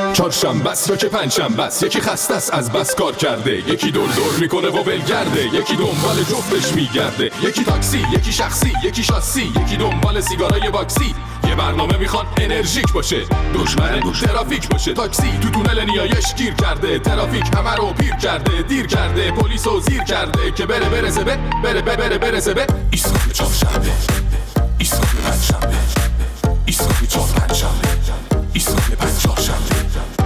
چهارشنبه است یا که پنجشنبه است، یکی خسته است از بس کار کرده، یکی دور دور میکنه و ولگرده، یکی دنبال جفتش میگرده، یکی تاکسی، یکی شخصی، یکی شاسی، یکی دنبال سیگارای باکسی. یه برنامه میخواد انرژیک باشه، دشمن ترافیک باشه. تاکسی تو تونل نیایش گیر کرده، ترافیک همه رو پیر کرده، دیر کرده، پلیسو زیر کرده که برسه به ایستگاه چهارشنبه، ایستگاه پنجشنبه، ایستگاه چهارشنبه، ایستگاه پنجشنبه.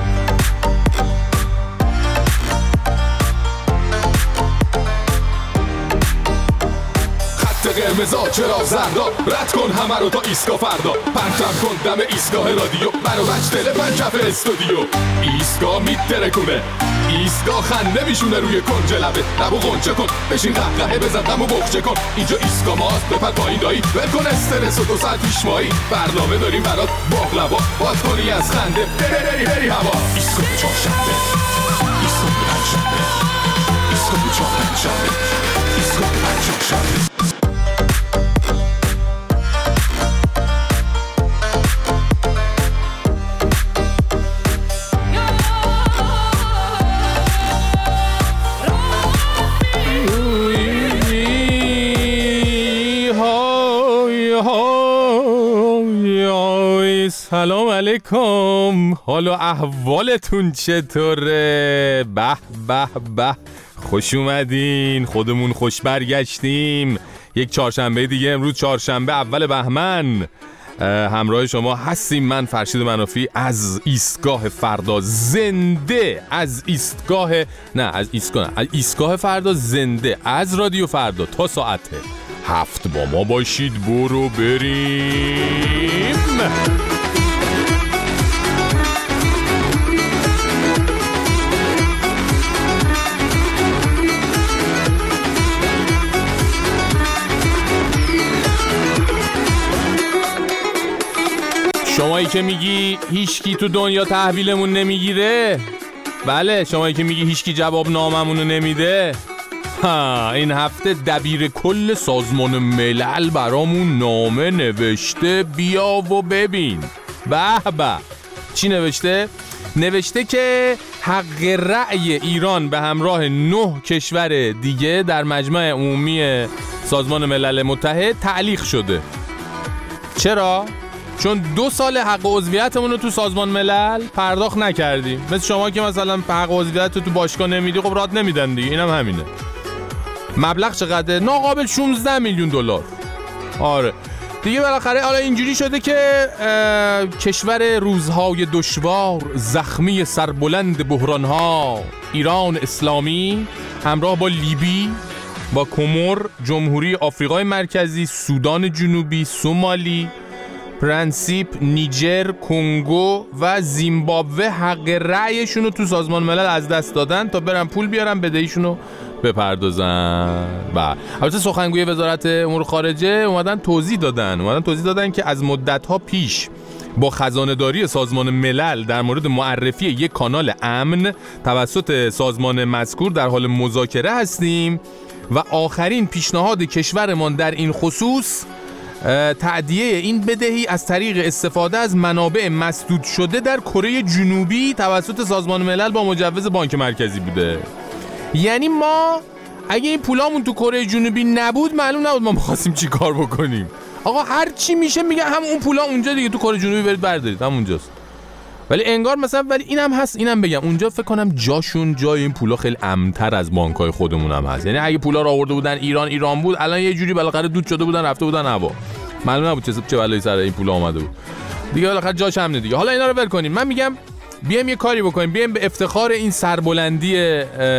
قرمزا چرا زردا، رد کن همه رو تا ایستگاه فردا، پرچم کن دم ایستگاه رادیو، برو بچ تلفن کف استودیو. ایستگاه میترکونه، ایستگاه خنده میشونه روی کنج لبه، لبو غنچه کن، بشین قهقهه بزن غمو بخچه کن. اینجا ایستگاه ماست، بپر پایین دایی، ول کن استرس و 2 ساعت پیش مایی، برنامه داریم برات باقلوا، باد کنی از خنده بری هوا. ایستگاه چهارشنبه، ایستگاه پنجشنبه، ایستگاه چهارشنبه، ایستگاه پنجشنبه. سلام علیکم، حال و احوالتون چطوره؟ به خوش اومدین، خودمون خوش برگشتیم. یک چهارشنبه دیگه، امروز چهارشنبه اول بهمن، همراه شما هستیم. من فرشید منافی از ایستگاه فردا زنده، از ایستگاه فردا زنده، از رادیو فردا تا ساعت 7 با ما باشید. برو بریم. شمایی که میگی هیچکی تو دنیا تحویلمون نمیگیره، بله شمایی که میگی هیچکی جواب ناممونو نمیده، این هفته دبیر کل سازمان ملل برامون نامه نوشته، بیا و ببین. به چی نوشته؟ نوشته که حق رأی ایران به همراه 9 کشور دیگه در مجمع عمومی سازمان ملل متحد تعلیق شده. چرا؟ چون 2 سال حق عضویتمون رو تو سازمان ملل پرداخت نکردیم. مثل شما که مثلا حق عضویت رو تو باشگاه نمیدی، خب رات نمیدن دیگه. اینم همینه. مبلغ چقدره؟ ناقابل 16 میلیون دلار. آره دیگه بالاخره حالا اینجوری شده که کشور روزهای دشوار، زخمی سربلند بحرانها، ایران اسلامی همراه با لیبی، با کومور، جمهوری آفریقای مرکزی، سودان جنوبی، سومالی، پرنسیپ، نیجر، کنگو و زیمبابوه حق رأیشون رو تو سازمان ملل از دست دادن تا برن پول بیارن بدهیشون رو بپردازن. و البته سخنگوی وزارت امور خارجه اومدن توضیح دادن که از مدت‌ها پیش با خزانه‌داری سازمان ملل در مورد معرفی یک کانال امن توسط سازمان مذکور در حال مذاکره هستیم و آخرین پیشنهاد کشورمان در این خصوص تأدیه این بدهی از طریق استفاده از منابع مسدود شده در کره جنوبی توسط سازمان ملل با مجوز بانک مرکزی بوده. یعنی ما اگه این پولامون تو کره جنوبی نبود، معلوم نبود ما می‌خواستیم چی کار بکنیم. آقا هر چی میشه میگه هم اون پولا اونجا دیگه تو کره جنوبی برید بردارید، هم اونجاست. ولی انگار مثلا اینم هست، اینم بگم اونجا فکر کنم جای این پولا خیلی امن‌تر از بانک‌های خودمون هم هست. یعنی اگه پولا رو آورده بودن ایران بود، الان یه جوری بالاخره دود شده بودن رفته بودن هوا. معلوم نبود چه بلایی سر این پولا اومده بود. دیگه بالاخره جاش امنه دیگه. حالا اینا رو ول کنیم. من میگم بیایم یه کاری بکنیم، بیایم به افتخار این سربلندی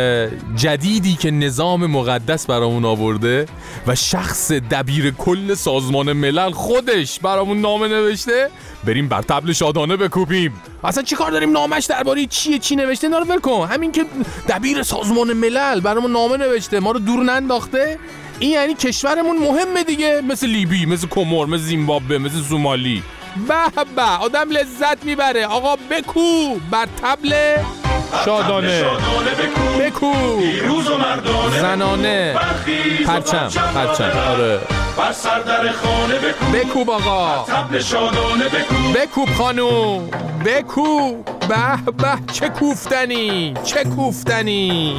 جدیدی که نظام مقدس برامون آورده و شخص دبیر کل سازمان ملل خودش برامون نامه نوشته، بریم بر طبل شادانه بکوبیم. اصلا چی کار داریم نامش درباره چی نوشته؟ اینا رو ول کن. همین که دبیر سازمان ملل برامون نامه نوشته، ما رو دور ننداخته، این یعنی کشورمون مهمه دیگه، مثل لیبی، مثل کومور، مثل زیمبابوه، مثل سومالی. به آدم لذت میبره. آقا بکو بر طبل شادانه، بکو پیروز و مردانه، زنانه، پرچم. آره بر سر در خانه بکوب آقا، طبل شادانه بکوب خانوم، بکوب. به به چه کوفتنی، چه کوفتنی.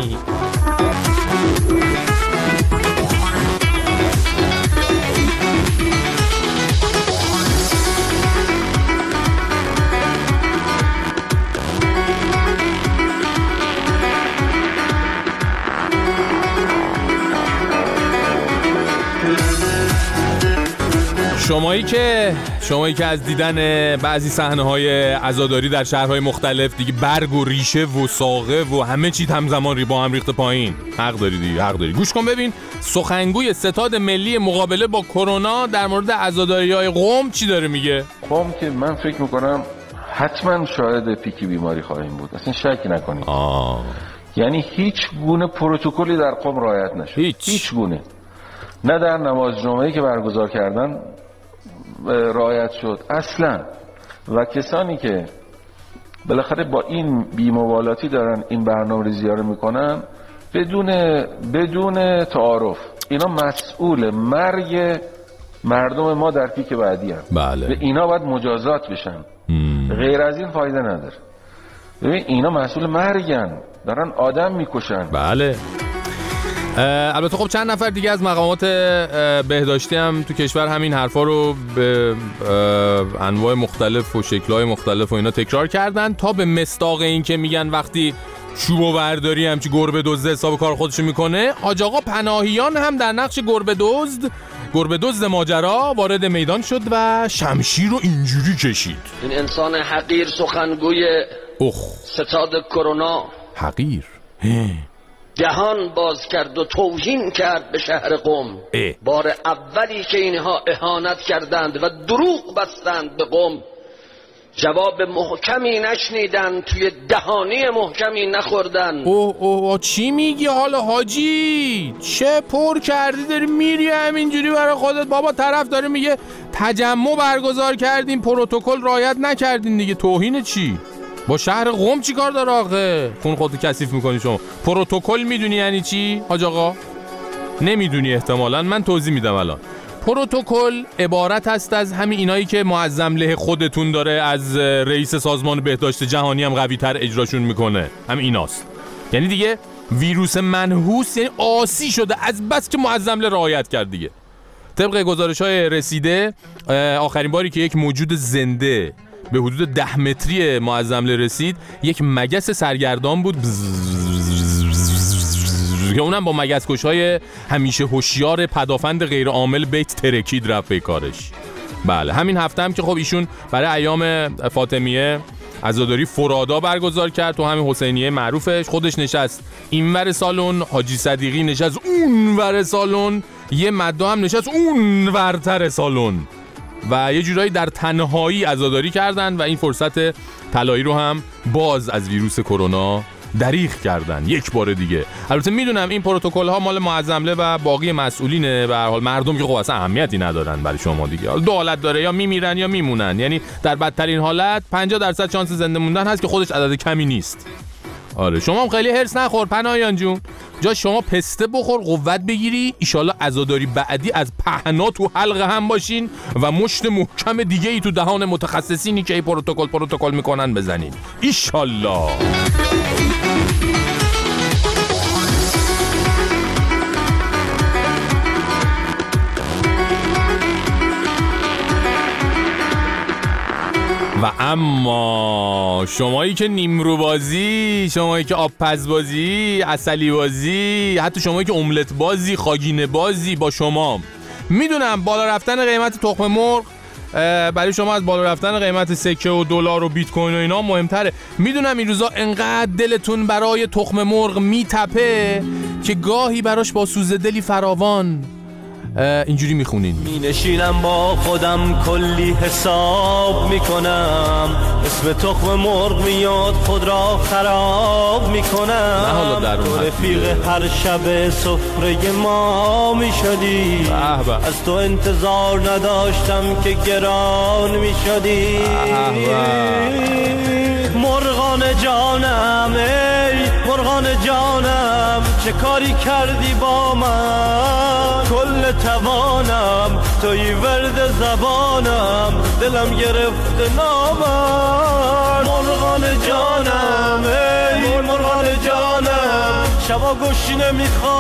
شمایی که از دیدن بعضی صحنه‌های عزاداری در شهرهای مختلف دیگه برگ و ریشه و ساقه و همه چیز همزمان با هم ریخته پایین، حق داری دیگه، حق داری. گوش کن ببین سخنگوی ستاد ملی مقابله با کرونا در مورد عزاداری‌های قم چی داره میگه. قم که من فکر میکنم حتما شاهد پیک بیماری خواهیم بود، اصلا شکی نکنید. یعنی هیچ گونه پروتکلی در قم رعایت نشد، هیچ گونه، نه در نماز جمعه‌ای که برگزار کردن رعایت شد اصلا. و کسانی که بالاخره با این بی‌مبالاتی دارن این برنامه‌ریزی‌ها رو میکنن بدون تعارف، اینا مسئول مرگ مردم ما در پیک بعدی هم. بله. و اینا باید مجازات بشن. غیر از این فایده نداره. ببین اینا مسئول مرگن، دارن آدم میکشن. بله. البته خب چند نفر دیگه از مقامات بهداشتی هم تو کشور همین حرفا رو به انواع مختلف و شکل‌های مختلف و اینا تکرار کردن تا به مصداق این که میگن وقتی چوبو برداری همچی گربه دزد حساب کار خودشو میکنه، حاج آقا پناهیان هم در نقش گربه دزد ماجرا وارد میدان شد و شمشیر رو اینجوری کشید. این انسان حقیر سخنگوی ستاد کرونا حقیر دهان باز کرد و توهین کرد به شهر قم. بار اولی که اینها اهانت کردند و دروغ بستند به قم، جواب محکمی نشنیدن، توی دهانی محکمی نخوردن. چی میگی حالا حاجی؟ چه پر کردی داری میری همینجوری برای خودت؟ بابا طرف داره میگه تجمع برگزار کردین پروتکل رعایت نکردین دیگه، توهین چی؟ با شهر قم چی کار داره آخه؟ خون خودت کثیف میکنی شما. پروتکل میدونی یعنی چی حاج آقا؟ نمیدونی احتمالاً، من توضیح میدم الان. پروتکل عبارت است از همین اینایی که معظم له خودتون داره از رئیس سازمان بهداشت جهانی هم قوی تر اجراشون میکنه، همین ایناست. یعنی دیگه ویروس منحوس یعنی آسی شده از بس که معظم له رعایت کرد دیگه. طبق گزارش‌های رسیده آخرین باری که یک موجود زنده به حدود 10 متری معظم له رسید یک مگس سرگردان بود که اونم با مگس‌کش‌های همیشه هوشیار پدافند غیر عامل بیت ترکید رفت به کارش. بله همین هفته هم که خب ایشون برای ایام فاطمیه عزاداری فرادا برگزار کرد، تو همین حسینیه معروفش خودش نشست اینور سالن، حاجی صدیقی نشست اونور سالن، یه مدا هم نشست اونورتر سالن و یه جورایی در تنهایی عزاداری کردن و این فرصت طلایی رو هم باز از ویروس کرونا دریغ کردن یک بار دیگه. البته میدونم این پروتکل ها مال معظم له و باقی مسئولینه، به هر حال مردم که خب اصلا اهمیتی ندارن برای شما دیگه. دو حالت داره، یا میمیرن یا میمونن، یعنی در بدترین حالت 50% شانس زنده موندن هست که خودش عدد کمی نیست. آره شما هم خیلی هرس نخور پناهیان جون، جا شما پسته بخور قوت بگیری، ایشالله عزاداری بعدی از پهنا تو حلقه هم باشین و مشت محکم دیگه ای تو دهان متخصصینی که ای پروتکل میکنن بزنین ایشالله. و اما شمایی که نیمرو بازی، شمایی که آب پز بازی، عسلی بازی، حتی شمایی که املت بازی، خاگینه بازی، با شما میدونم بالا رفتن قیمت تخم مرغ برای شما از بالا رفتن قیمت سکه و دلار و بیت کوین و اینا مهمتره. میدونم این روزا انقدر دلتون برای تخم مرغ میتپه که گاهی براش با سوز دلی فراوان اینجوری میخونین: می نشینم با خودم کلی حساب میکنم، اسم تخم مرغ میاد خود را خراب میکنم، تو رفیق هر شب سفره ما میشدی، از تو انتظار نداشتم که گران میشدی. مرغان جانم ای مرغان جانم، چه کاری کردی با من؟ کل توانم توی ورد زبانم، دلم گرفته نامم. مرغان جانم شبا گشنه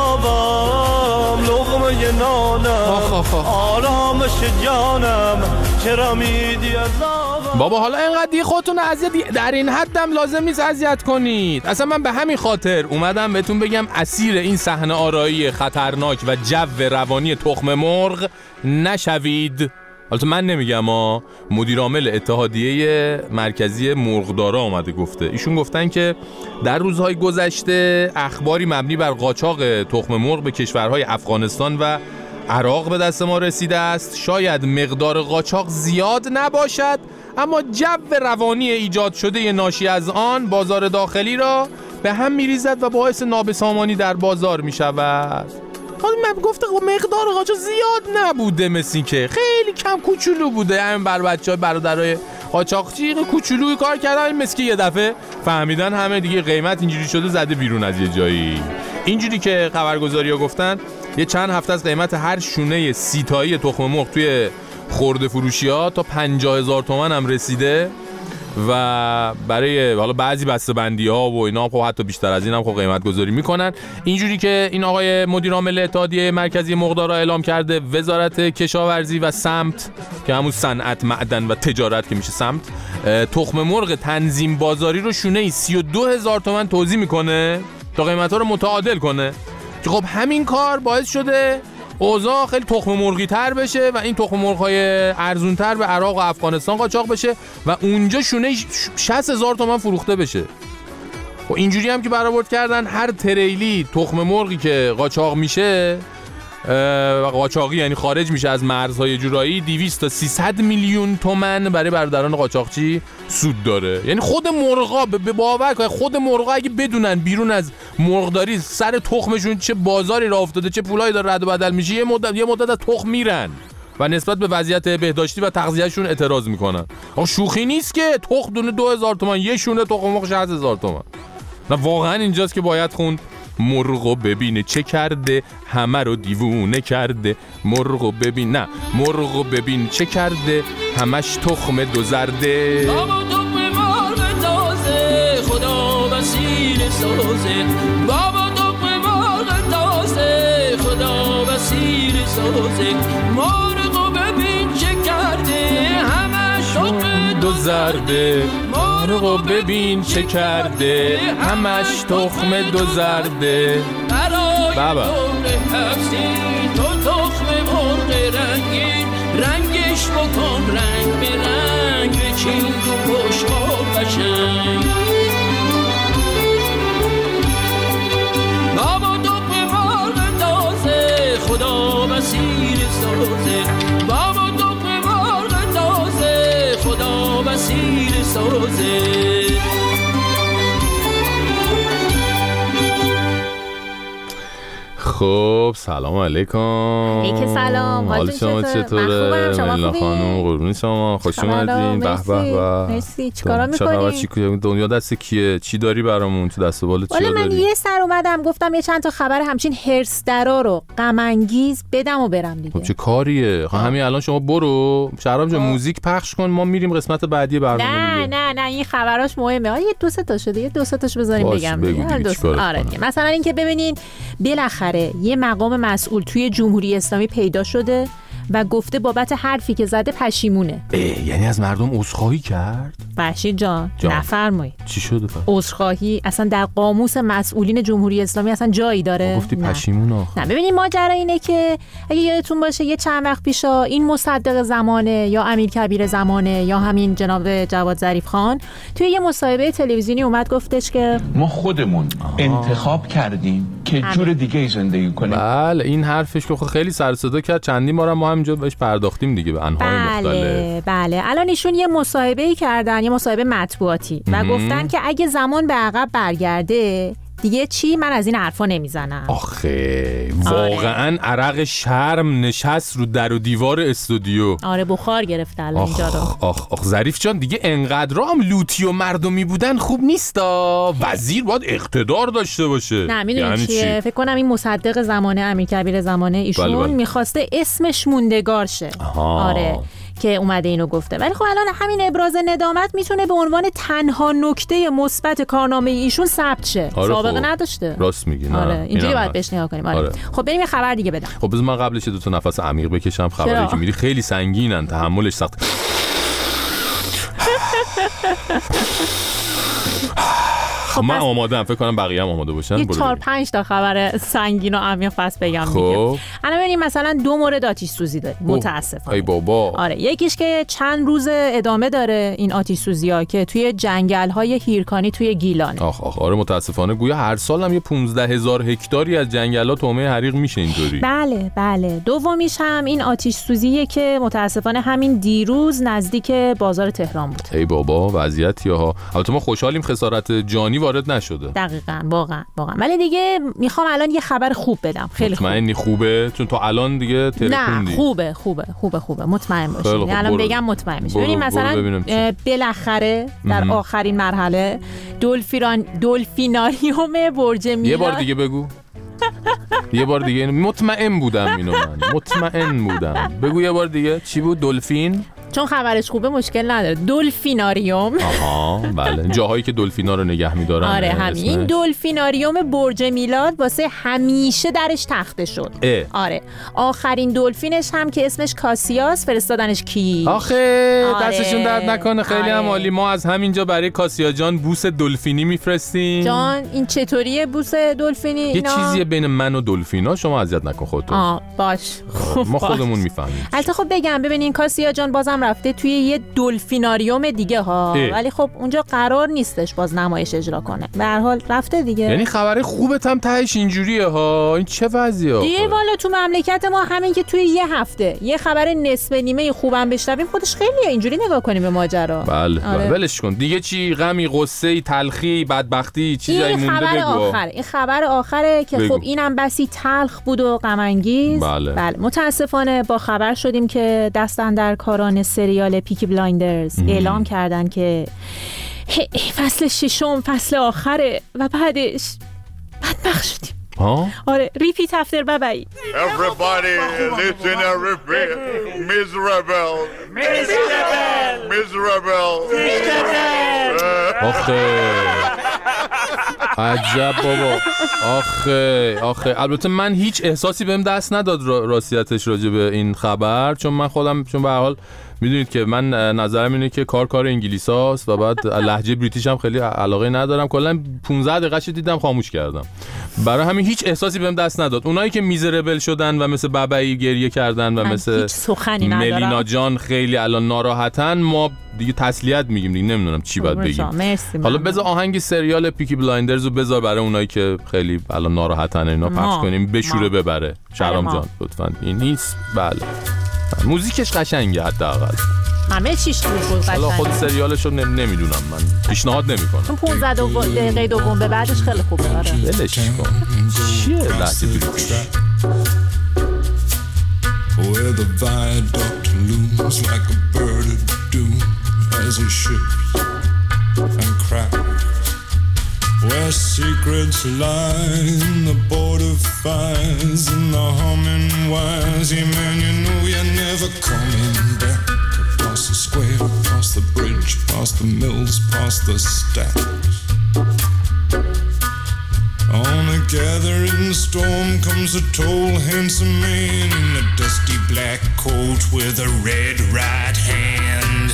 میخوابم لقمه نانم آرامش جانم چرا میدی عذابم. بابا حالا اینقدر دیگه خودتون اذیت در این حدم لازم نیست اذیت کنید. اصلا من به همین خاطر اومدم بهتون بگم اسیر این صحنه آرایی خطرناک و جو روانی تخم مرغ نشوید. البته من نمیگم مدیر عامل اتحادیه مرکزی مرغدارا اومده گفته. ایشون گفتن که در روزهای گذشته اخباری مبنی بر قاچاق تخم مرغ به کشورهای افغانستان و عراق به دست ما رسیده است. شاید مقدار قاچاق زیاد نباشد اما جو روانی ایجاد شده ناشی از آن بازار داخلی را به هم میریزد و باعث نابسامانی در بازار میشود. حالا من گفتم مقدار قاچاق زیاد نبوده، مثل که خیلی کم کوچولو بوده. همین بر بچه‌ها برادرای قاچاقچی کوچولوی کار کردن، مثل که یه دفعه فهمیدن همه دیگه قیمت اینجوری شده زده بیرون از یه جایی. اینجوری که خبرگزاری‌ها گفتن یه چند هفته از قیمت هر شونه 30 تایی تخم مرغ توی خرده فروشی‌ها تا 50,000 تومان هم رسیده و برای حالا بعضی بسته‌بندی‌ها و اینا خب حتی بیشتر از این هم خب قیمت گذاری میکنن. اینجوری که این آقای مدیر عامل اتحادیه مرکزی مرغدارا اعلام کرده، وزارت کشاورزی و سمت که همون صنعت معدن و تجارت که میشه سمت، تخم مرغ تنظیم بازاری رو شونه 32,000 تومان توزیع میکنه تا قیمت‌ها رو متعادل کنه که خب همین کار باعث شده اوضاع خیلی تخم مرغی تر بشه و این تخم مرغ‌های ارزون تر به عراق و افغانستان قاچاق بشه و اونجا شونه 60,000 تومان فروخته بشه. و اینجوری هم که برآورد کردن هر تریلی تخم مرغی که قاچاق میشه و قاچاقی یعنی خارج میشه از مرزهای جورایی 200 تا 300 میلیون تومان برای برادران قاچاقچی سود داره. یعنی خود مرغا به باور کنید خود مرغا اگه بدونن بیرون از مرغداری سر تخمشون چه بازاری راه افتاده چه پولایی داره رد و بدل میشه یه مدت از تخم میرن و نسبت به وضعیت بهداشتی و تغذیه‌شون اعتراض میکنن. آخه شوخی نیست که تخم دونه 2,000 تومان، یه شونه تخم مرغ 60,000 تومان. نه واقعا اینجاست که باید خوند مرغو ببینه چه کرده همه رو دیوونه کرده. مرغو ببین نه مرغو ببین چه کرده همش تخم دو زرده. بابا تخم مرغ تازه خدا بسیر سازه. بابا تخم مرغ تازه خدا بسیر سازه. مرغو ببین چه کرده همش تخم دو زرده. مرغو ببین چه کرده همش تخم دو زرده. بابا تو تخم مرغ رنگین رنگش بکن رنگ به رنگ بچین تو پشقا قشنگ. بابا تخم مرغ تازه خدا بسیر سازه. بابا تخم مرغ تازه خدا بسیر سازه. خب سلام علیکم. علیکم سلام. حال شما چطوره؟ ملینا خانم قربون شما، خوش اومدین. به به به. مرسی. چیکارا می‌کنی؟ دنیا دست کیه؟ چی داری برامون تو دست و بالت؟ چی داری؟ من یه سر اومدم گفتم یه چند تا خبر همچین هرس درا رو غم انگیز بدم و برم دیگه. خب چه کاریه؟ همین الان شما برو شهرام جان موزیک پخش کن، ما میریم قسمت بعدی برنامه. نه این خبراش مهمه. یه دو سه تا شده، یه دو سه تاش بذاریم بگم. آره دیگه. مثلا اینکه ببینین بالاخره یه مقام مسئول توی جمهوری اسلامی پیدا شده و گفته بابت حرفی که زده پشیمونه. یعنی از مردم عذرخواهی کرد؟ بخشید جان. نفرمایید. چی شده؟ عذرخواهی اصلا در قاموس مسئولین جمهوری اسلامی اصلا جایی داره؟ گفتی پشیمون آخه. نه ببینید ماجرا اینه که اگه یادتون باشه یه چند وقت پیشا این مصدق زمانه یا امیرکبیر زمانه یا همین جناب جواد ظریف خان توی یه مصاحبه تلویزیونی اومد گفتش که ما خودمون انتخاب کردیم که جور دیگه زندگی کنیم. بله این حرفش که خیلی سر صدا کرد، چندین بارم ما همینجا بهش پرداختیم دیگه به انواع مختلف. بله الان ایشون یه مصاحبه‌ای کردن، یه مصاحبه مطبوعاتی و گفتن که اگه زمان به عقب برگرده دیگه چی، من از این حرفا نمیزنم. آخه واقعا عرق شرم نشست رو در و دیوار استودیو. آره بخار گرفته الان اینجا رو. آخ ظریف جان دیگه انقدر هم لوتی و مردمی بودن خوب نیستا. وزیر باید اقتدار داشته باشه. نه میدونی چیه؟ فکر کنم این مصدق زمانه امیرکبیر زمانه ایشون میخواسته اسمش موندگار شه. آره که اومده اینو گفته. ولی خب الان همین ابراز ندامت میتونه به عنوان تنها نکته مثبت کارنامه ایشون ثبت شه. سابقه نداشته. راست میگی. نه آره اینجوری باید بهش نگاه کنیم. آره. خب بریم یه خبر دیگه بدم. خب بذار من قبلش 2 تا نفس عمیق بکشم. خبری که میری خیلی سنگینن، تحملش سخت. خب من آماده‌ام، فکر کنم بقیه هم آماده باشن. 4-5 تا خبر سنگین و عمیق پس بگم دیگه. الان ببینیم مثلا 2 مورد آتش سوزی داریم متاسفانه. ای بابا. آره یکیش که چند روز ادامه داره این آتش سوزی‌ها که توی جنگل‌های هیرکانی توی گیلان. آره متاسفانه گویا هر سال هم یه 15,000 هکتاری از جنگل‌ها تومه حریق میشه اینطوری. بله. دومیش هم این آتش سوزیه که متاسفانه همین دیروز نزدیک بازار تهران بود. ای بابا وضعیتی‌ها. البته ما خوشحالیم خسارت جانی وارد نشده. دقیقاً واقعا. ولی دیگه میخوام الان یه خبر خوب بدم. خیلی خوب. مطمئنی خوبه؟ چون تا الان دیگه ترکوندی. نه خوبه. مطمئن باشید. الان بگم مطمئن بشید. ببین مثلا بالاخره در آخرین مرحله دلفیناریوم برج میلاد. یه بار دیگه بگو. یه بار دیگه. مطمئن بودم اینو من. بگو یه بار دیگه. چی بود؟ دلفین؟ چون خبرش خوبه مشکل نداره. دلفیناریوم. بله. جاهایی که دلفینا رو نگه می‌دارن. آره همین. این دلفیناریوم برج میلاد واسه همیشه درش تخته شد. آره. آخرین دلفینش هم که اسمش کاسیاس فرستادنش کی؟ آخه دستشون درد نکنه. خیلی هم عالی. ما از همینجا برای کاسیا جان بوس دلفینی میفرستیم. جان این چطوریه بوس دلفینی اینا؟ یه چیزیه بین من و دلفینا. شما اذیت نکن خودت. باش. ما خودمون میفهمیم. البته خب بگم ببینین کاسیا جان بازم رفته توی یه دلفیناریوم دیگه ها. ولی خب اونجا قرار نیستش باز نمایش اجرا کنه. به هر حال رفته دیگه. یعنی خبر خوبت هم تهش اینجوریه ها. این چه وضعیه دیگه؟ والا تو مملکت ما همین که توی یه هفته یه خبر نصف نیمه خوبم بشنویم خودش خیلیه. اینجوری نگاه کنیم به ماجرا. بله. ولش کن دیگه. چی غمی، غصه، تلخی، بدبختی چیزایی مونده بگو. این خبر آخره که خب اینم بسی تلخ بود و غم انگیز. بله. متاسفانه با خبر شدیم که دست اندرکاران سریال پیکی بلایندرز اعلام کردن که فصل 6 فصل آخره و بعدش بدبخت شدیم. آره repeat after بابایی. Everybody listen and repeat. Miserable. آخه عجب بابا. آخه البته من هیچ احساسی بهم دست نداد راستیتش راجع به این خبر، چون من خودم چون به هر حال میدونید که من نظرم اینه که کار انگلیساست و بعد لهجه بریتیش هم خیلی علاقه ندارم. کلا 15 دقیقه دیدم خاموش کردم. برای همین هیچ احساسی بهم دست نداد. اونایی که میزربل شدن و مثل بابایی گریه کردن و مثل ملینا جان خیلی الان ناراحتن، ما دیگه تسلیت میگیم دیگه. نمیدونم چی باید بگیم. حالا بذار آهنگ سریال پیکی بلایندرز رو بذار برای اونایی که خیلی الان ناراحتن اینا پخش کنیم بشوره ببره. شهرام جان لطفاً. این نیست. بله موزیکش قشنگه حداقل. همه چیش خوبه. حالا خود سریالش رو نمیدونم، من پیشنهاد نمیکنم. چون 15 دقیقه دوم به بعدش خیلی خوبه. ولش کن. چیه لحظه بریتیش؟ Where the viaduct looms like a bird of doom as it shifts and cracks, where secrets lie in the border fires and the humming wires. Yeah, man, you know you're never coming back. Past the square, past the bridge, past the mills, past the stacks. On a gathering storm comes a tall, handsome man in a dusty black coat with a red right hand.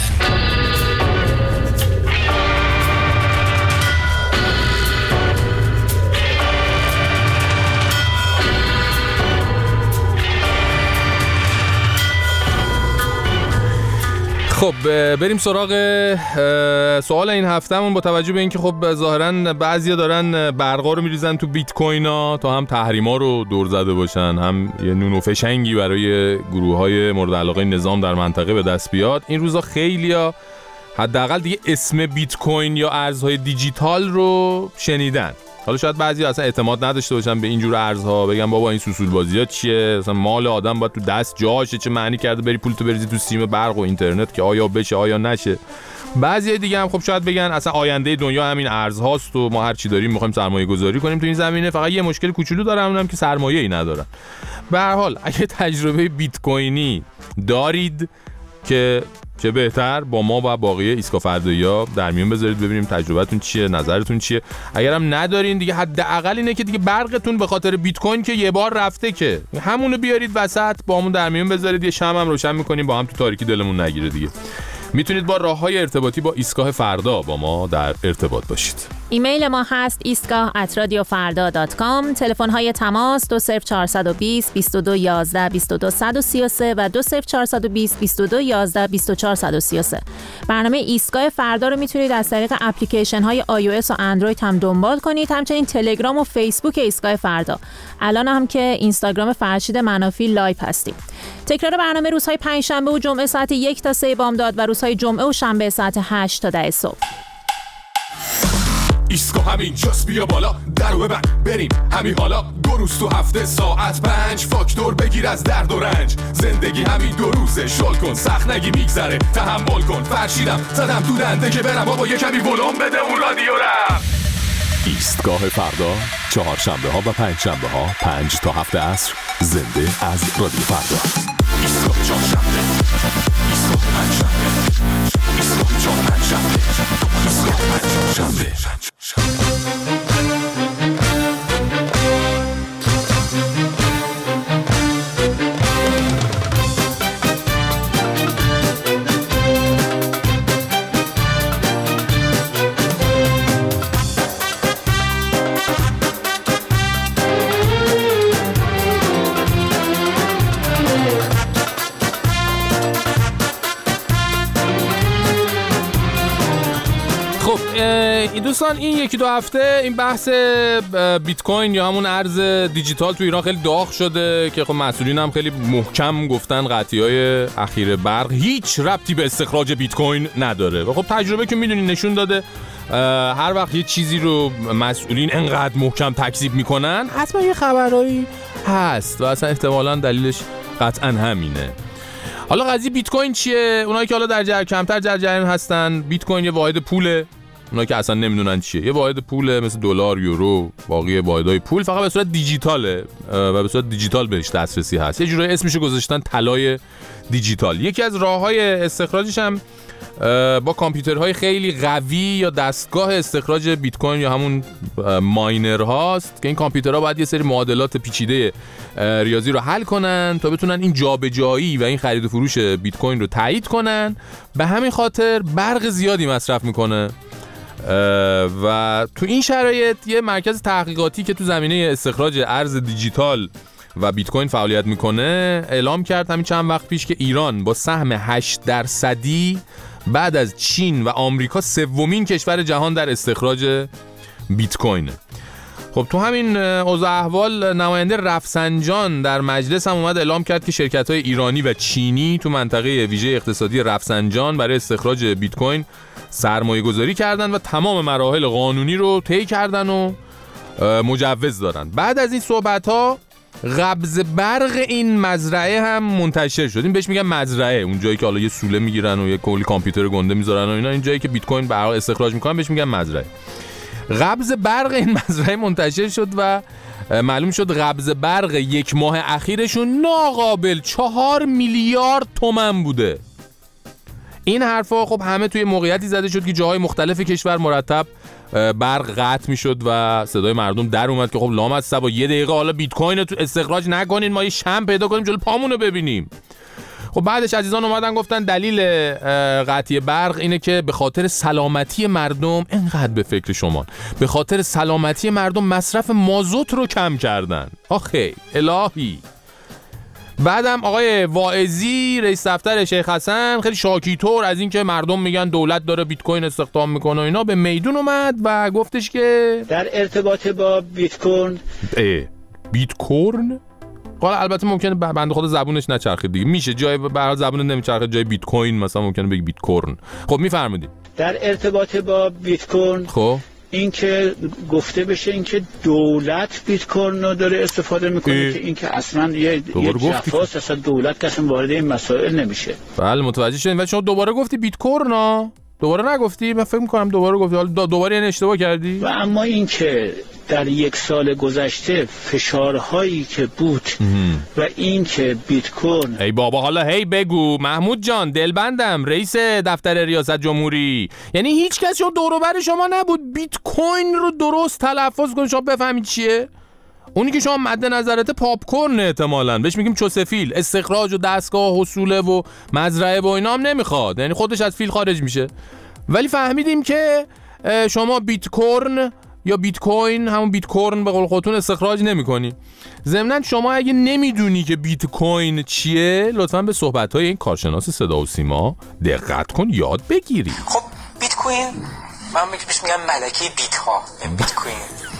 خب بریم سراغ سوال این هفتهمون. با توجه به اینکه خب ظاهراً بعضیا دارن برقا رو میریزن تو بیت کوینا تا هم تحریما رو دور زده باشن، هم یه نون و فشنگی برای گروه‌های مورد علاقه نظام در منطقه به دست بیاد. این روزا خیلیا حداقل دیگه اسم بیت کوین یا ارزهای دیجیتال رو شنیدن. حالا شاید بعضی اصلا اعتماد نداشته باشن به اینجور ارزها، بگن بابا این سوسول بازی‌ها چیه، مثلا مال آدم باید تو دست جاشه، چه معنی کرده بری پولتو بریزی تو سیم برق و اینترنت که آیا بشه آیا نشه. بعضی دیگه هم خب شاید بگن اصلا آینده دنیا همین ارزهاست و ما هر چی داریم می‌خوایم سرمایه‌گذاری کنیم تو این زمینه، فقط یه مشکل کوچولو دارن، اونم که سرمایه‌ای ندارن. به هر حال اگه تجربه بیت کوینی دارید که چه بهتر با ما و باقی ایستگاه فردایی‌ها در میون بذارید ببینیم تجربتون چیه، نظرتون چیه. اگرم ندارین دیگه حداقل اینه که دیگه برقتون به خاطر بیت کوین که یه بار رفته که همونو بیارید وسط با همون در میون بذارید، یه شمع هم روشن می‌کنیم با هم تو تاریکی دلمون نگیره دیگه. میتونید با راه‌های ارتباطی با ایستگاه فردا با ما در ارتباط باشید. ایمیل ما هست isgah@radiofarda.com. تلفن‌های تماس 20420 22 11 22 133 و 20420 22 11 24 133. برنامه ایستگاه فردا رو میتونید از طریق اپلیکیشن‌های iOS و اندروید هم دنبال کنید. همچنین تلگرام و فیسبوک ایستگاه فردا. الان هم که اینستاگرام فرشید منافی لایو هستیم. تکرار برنامه روزهای پنجشنبه و جمعه ساعت 1 تا 3 بامداد و روزهای جمعه و شنبه ساعت 8 تا 10 صبح. ایستگاه همین جاست، بیا بالا درو ببند بریم همین حالا. 2 روز تو هفته ساعت 5 فاکتور بگیر از درد و رنج. زندگی همین 2 روزه، شل کن سخت نگی میگذره، تحمل کن. فرشیدم زدم تو دنده که برم بابا یه کمی ولوم بده اون رادیو رم. ایستگاه فردا چهارشنبه ها و پنجشنبه ها 5 تا 7 عصر زنده از رادیو فردا. ایستگاه چهارشنبه، ایستگاه پنجشنبه، ایستگاه چهارشنبه، ایستگاه پنجشنبه. دوستان این یکی دو هفته این بحث بیت کوین یا همون ارز دیجیتال تو ایران خیلی داغ شده که خب مسئولین هم خیلی محکم گفتن قطعی‌های اخیر برق هیچ ربطی به استخراج بیت کوین نداره. و خب تجربه که میدونین نشون داده هر وقت یه چیزی رو مسئولین انقدر محکم تکذیب میکنن حتما یه خبرایی هست و اصلا احتمالاً دلیلش قطعاً همینه. حالا قضیه بیت کوین چیه؟ اونایی که حالا در کمتر در جریان هستن، بیت کوین یه واحد پوله. اونایی که اصلا نمیدونن چیه، یه واحد پوله مثل دلار، یورو، باقی واحدهای پول، فقط به صورت دیجیتاله و به صورت دیجیتال بهش دسترسی هست. یه جورایی اسمشو گذاشتن طلای دیجیتال. یکی از راه‌های استخراجش هم با کامپیوترهای خیلی قوی یا دستگاه استخراج بیت کوین یا همون ماینر هاست که این کامپیوترها باید یه سری معادلات پیچیده ریاضی رو حل کنن تا بتونن این جابجایی و این خرید و فروش بیت کوین رو تایید کنن. به همین خاطر برق زیادی مصرف میکنه و تو این شرایط یه مرکز تحقیقاتی که تو زمینه استخراج ارز دیجیتال و بیت کوین فعالیت میکنه اعلام کرد همین چند وقت پیش که ایران با سهم 8% بعد از چین و آمریکا سومین کشور جهان در استخراج بیت کوینه. خب تو همین اوضاع احوال نماینده رفسنجان در مجلس هم اومد اعلام کرد که شرکت‌های ایرانی و چینی تو منطقه ویژه اقتصادی رفسنجان برای استخراج بیت کوین سرمایه گذاری کردن و تمام مراحل قانونی رو طی کردن و مجوز دارن. بعد از این صحبت‌ها قبض برق این مزرعه هم منتشر شد. این بهش میگن مزرعه، اون جایی که حالا یه سوله میگیرن و یه کلی کامپیوتر گنده میذارن و اینا، این جایی که بیت کوین به هر حال استخراج میکنن بهش میگن مزرعه. قبض برق این مزرعه منتشر شد و معلوم شد قبض برق یک ماه اخیرشون ناقابل 4 میلیارد تومان بوده. این حرفا خب همه توی موقعیتی زده شد که جاهای مختلف کشور مرتب برق قطع میشد و صدای مردم در اومد که خب لامصب یه دقیقه حالا بیت کوین رو تو استخراج نکنین، ما یه شمع پیدا کنیم جلوی پامونو ببینیم. خب بعدش عزیزان اومدن گفتن دلیل قطعی برق اینه که به خاطر سلامتی مردم، اینقدر به فکر شما، به خاطر سلامتی مردم مصرف مازوت رو کم کردن. آخه الهی. بعدم آقای واعظی رئیس دفتر شیخ حسن خیلی شاکی‌طور از اینکه مردم میگن دولت داره بیت کوین استخدام میکنه و اینا به میدون اومد و گفتش که در ارتباط با بیت کوین بیت کوین حالا البته ممکنه بنده خدا زبونش نچرخه دیگه، میشه جای برای زبون نمیچرخه جای بیت کوین مثلا ممکنه بگی بیت کوین. خب میفرمایید در ارتباط با بیت کوین خب این که گفته بشه این که دولت بیت کوین رو داره استفاده میکنه که این که اصلا یه جفاست، اصلا دولت که اصلا وارد این مسائل نمیشه. بله متوجه شدین. و شما دوباره گفتی بیت کوین دوباره نگفتی؟ من فکر میکنم دوباره گفتی، حالا دوباره این اشتباه کردی. و اما این که در یک سال گذشته فشارهایی که بود و این که بیت کوین ای بابا حالا هی بگو محمود جان دلبندم رئیس دفتر ریاست جمهوری، یعنی هیچ کسی دور و بر شما نبود بیت کوین رو درست تلفظ کنی شما بفهمید چیه؟ اونی که شما مد نظرت پاپ کورن احتمالاً بهش میگیم چوسفیل، استخراج و دستگاه حصوله و مزرعه و اینا هم نمیخواد، یعنی خودش از فیل خارج میشه. ولی فهمیدیم که شما بیت کورن یا بیت کوین همون بیت کورن به قول خودتون استخراج نمی‌کنی. ضمناً شما اگه نمیدونی که بیت کوین چیه لطفاً به صحبت‌های این کارشناس صدا و سیما دقت کن یاد بگیری. خب بیت کوین من بهش میگم ملکه بیت ها، بیت کوین.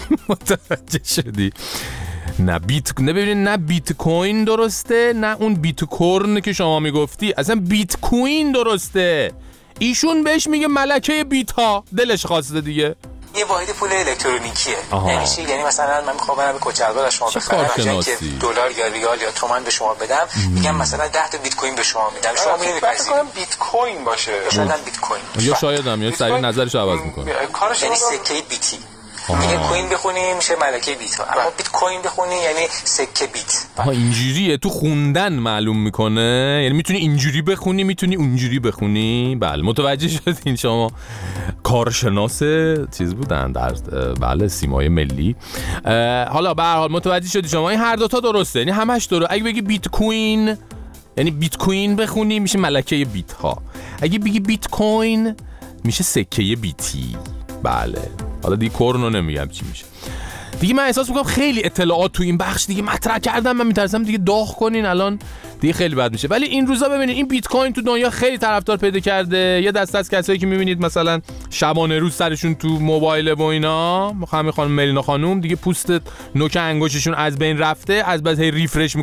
متوجه شدی؟ نه ببینید نه بیت کوین درسته نه اون بیت کورن که شما میگفتی، اصلا بیت کوین درسته. ایشون بهش میگه ملکه بیت ها، دلش خواسته دیگه. یه واحد پول الکترونیکیه. یعنی چی؟ یعنی مثلا من میخوام برم به کوچه‌البار از شما بخرم که دلار یا ریال یا تومان به شما بدم، میگم مثلا 10 تا بیت کوین به شما میدم. شما می‌پذیرید کنم بیت کوین باشه. شاید بیت کوین. یا شاید هم یه سری نظرش عوض میکنه. یعنی سکه بیتی. دیگه کوین بخونی میشه ملکه بیت ها، اما بیت کوین بخونی یعنی سکه بیت. اینجوریه، تو خوندن معلوم میکنه، یعنی میتونی اینجوری بخونی میتونی اونجوری بخونی. بله متوجه شدین شما کارشناس چیز بودن در بله سیمای ملی. حالا به هر حال متوجه شدی شما این هر دوتا درسته، یعنی همش درسته. اگه بگی بیت کوین یعنی بیت کوین بخونی میشه ملکه بیت ها، اگه بگی بیت کوین میشه سکه بیتی. بله حالا دیگه کورنو نمیگم چی میشه دیگه. من احساس میکنم خیلی اطلاعات تو این بخش دیگه مطرح کردم، من میترسم دیگه داغ کنین الان دیگه خیلی بد میشه. ولی این روزا ببینید این بیت کوین تو دنیا خیلی طرفدار پیدا کرده. یه دسته از کسایی که میبینید مثلا شبانه روز سرشون تو موبایل و اینا، همین خانم ملینا خانم دیگه پوست نوک انگشتشون از بین رفته، از بعد هی ریفرش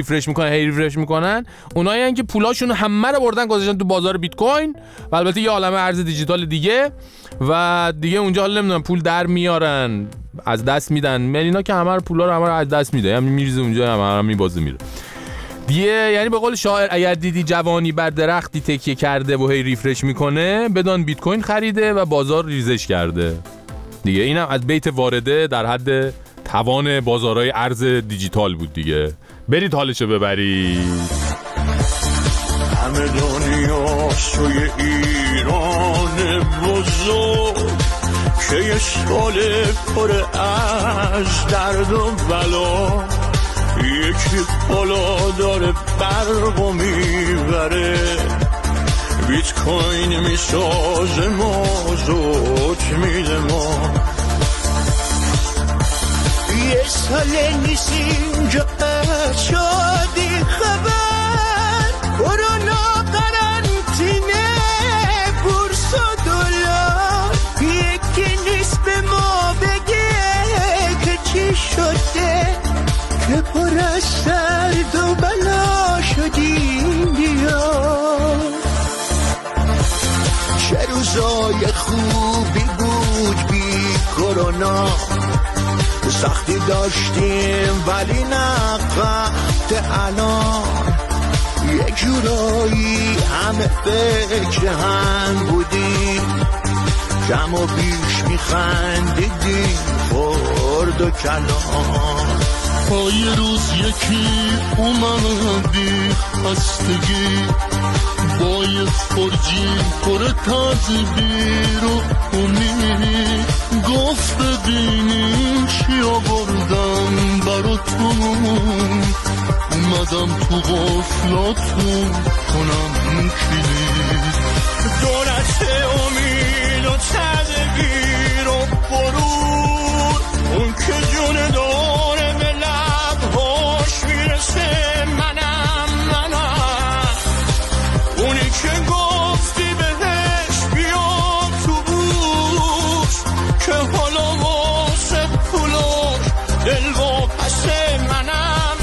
میکنن. اونایی که پولاشون همه رو بردن گذاشتن تو بازار بیت کوین و البته یه عالمه ارز دیجیتال دیگه و دیگه اونجا حالا نمیدونم پول در میارن از دست میدن. ملینا که همه پولا رو همه از دست میده، همین میریزه اونجا همه میبازه میره دیگه. یعنی به قول شاعر اگر دیدی جوانی بر درختی تکیه کرده و هی ریفرش میکنه بدان بیت کوین خریده و بازار ریزش کرده دیگه. اینم از بیت وارده در حد توان بازارهای ارز دیجیتال بود دیگه. برید حالشو ببرید. همه دنیا سوی ایران بزرگ که یه سال پر از درد و بلا، یکی بالا داره برق و میبره، بیت کوین میسازه مازوت میده ما. یه سال نیست اینجا شادی خبر، کرونا قرنطینه بورس و دلار، یکی نیست به ما بگه که چی شده که پر از درد و بلا شدیم دیار. چه روزای خوبی بود بی کرونا، سختی داشتیم ولی نه وقت الان، یه جورایی همه فکر هم بودیم، کم و بیش میخندیدیم خورد و کلان. یه روز یکی اومدی خستگی با یه خورجی پر تدبیر و امید، گفت ببینی چی آوردم براتون، اومدم تو غفلاتون کنم کلید. دولت امید و تدبیر و برود، اون که جون داره به لبهاش میرسه، منم اونی که گفتی بهش بیا تو بوش، که حالا واسه پولاش دل و پسه، منم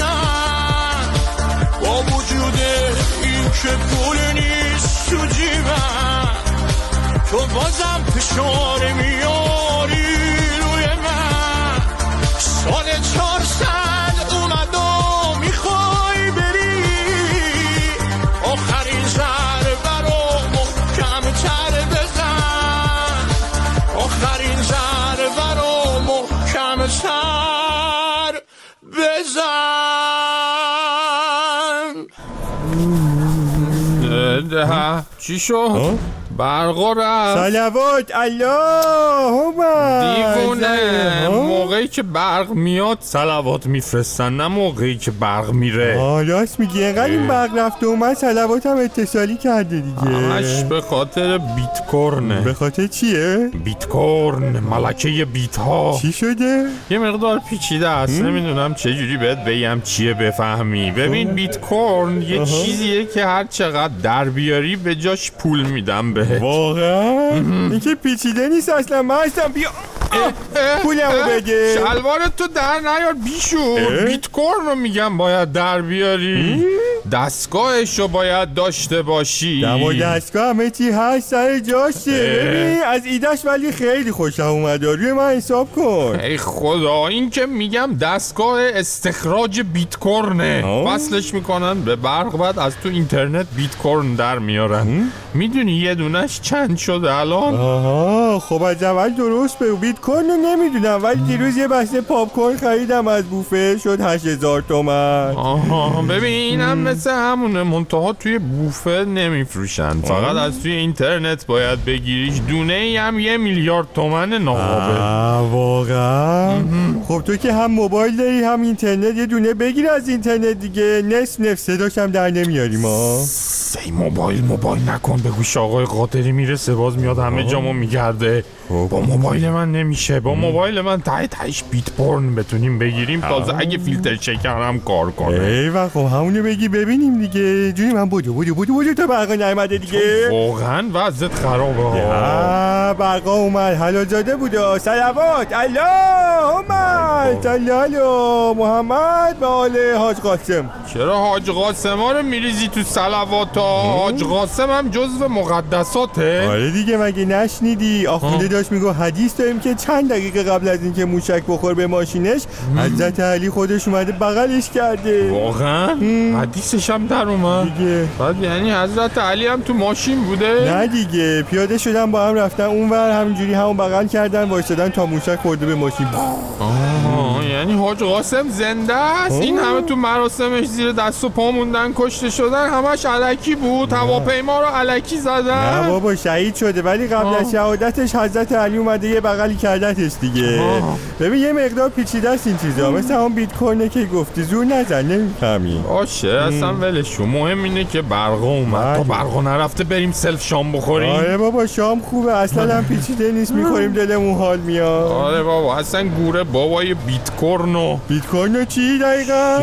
با وجود این که پول نیست تو جیبم، تو بازم فشار میاری روی من. سال 400 اومد و میخوای بری، آخرین ضربه رو محکم‌تر بزن، آخرین ضربه رو محکم‌تر چی شد؟ برقا رفت. صلوات اللهم. دیوونه، موقعی که برق میاد صلوات میفرستن، نه موقعی که برق میره. راست میگی، اینقدر این برق رفت و من صلوات هم اتصالی کرده دیگه. همش به خاطر بیت کوینه. به خاطر چیه؟ بیت کوین، ملکه بیت ها. چی شده؟ یه مقدار پیچیده است، نمیدونم چجوری بهت بگم چیه بفهمی. ببین بیت کوین یه چیزیه که هر چقدر در بیاری به جاش پول میدم بهت. واقعا؟ این که پیچیده نیست اصلا. من هستم بیا پولمو بده. شلوارت تو در نیار بیشور. بیت کوین رو میگم باید در بیاری. دستگاهشو باید داشته باشی. دستگاه همه چی هست سر جاشه. ببین از ایدهش ولی خیلی خوشم اومد. روی من حساب کن. ای خدا، این که میگم دستگاه استخراج بیت کوینه. وصلش میکنن به برق، بعد از تو اینترنت بیت کوین در میارن. میدونی یه دونش چند شده الان؟ آها خب از اول درست بگو. بیت کوین رو نمیدونم ولی دیروز یه بسته پاپ کورن خریدم از بوفه، شد 8000 تومان. آها ببین اینم مثل همونه، منتها توی بوفه نمیفروشن، فقط از توی اینترنت باید بگیریش. دونه ای هم 1 میلیارد تومان نقابه. واقعا؟ خب تو که هم موبایل داری هم اینترنت، یه دونه بگیر از اینترنت دیگه. نصف صداش هم در نمیاریم. سی موبایل نکن، به گوش آقای قادری میرسه، باز میاد همه جامو میگرده. با موبایل من نمیشه. با موبایل من تهش بیت کوین بتونیم بگیریم، تازه اگه فیلتر شکرم کار کنه. ایوه خب همونو بگی ببینیم دیگه. جونی من بودو تا برقا نیامده دیگه. واقعا وضعت خرابه ها. برقا اومد، حلالزاده بوده. صلوات اللهم صل علی محمد و آل حاج قاسم. چرا حاج قاسم ها رو میریزی تو صلوات ها؟ حاج قاسم هم جزو مقدساته. آره دیگه، مگه نشنیدی؟ آخونده داشت میگو حدیث داریم که چند دقیقه قبل از اینکه موشک بخور به ماشینش حضرت علی خودش اومده بغلش کرده. واقعا؟ حدیثش هم در اومد دیگه. بعد یعنی حضرت علی هم تو ماشین بوده؟ نه دیگه، پیاده شدن با هم رفتن اونور، همینجوری همون بغل کردن وایسادن تا موشک خورده به ماشین. یعنی حاج قاسم زنده است؟ این همه تو مراسمش زیر دست و پا موندن، کشته شدن، همش الکی بود. هواپیما رو الکی زدن. نه بابا شهید شده، ولی قبل از شهادتش حضرت علی اومده یه بغلی کردتش دیگه. ببین یه مقدار پیچیده است این چیزا، مثل همون بیت کوینه که گفتی. زور نزن نمیفهمی. باشه اصلا ولش. مهم اینه که برق اومد. تا برق نرفته بریم سلف شام بخوریم. آره بابا شام خوبه، اصلا هم پیچیده نیست، میخوریم دلمون حال میاد. آره بابا اصلا گوره بابای بیت کوینو چی دقیقاً؟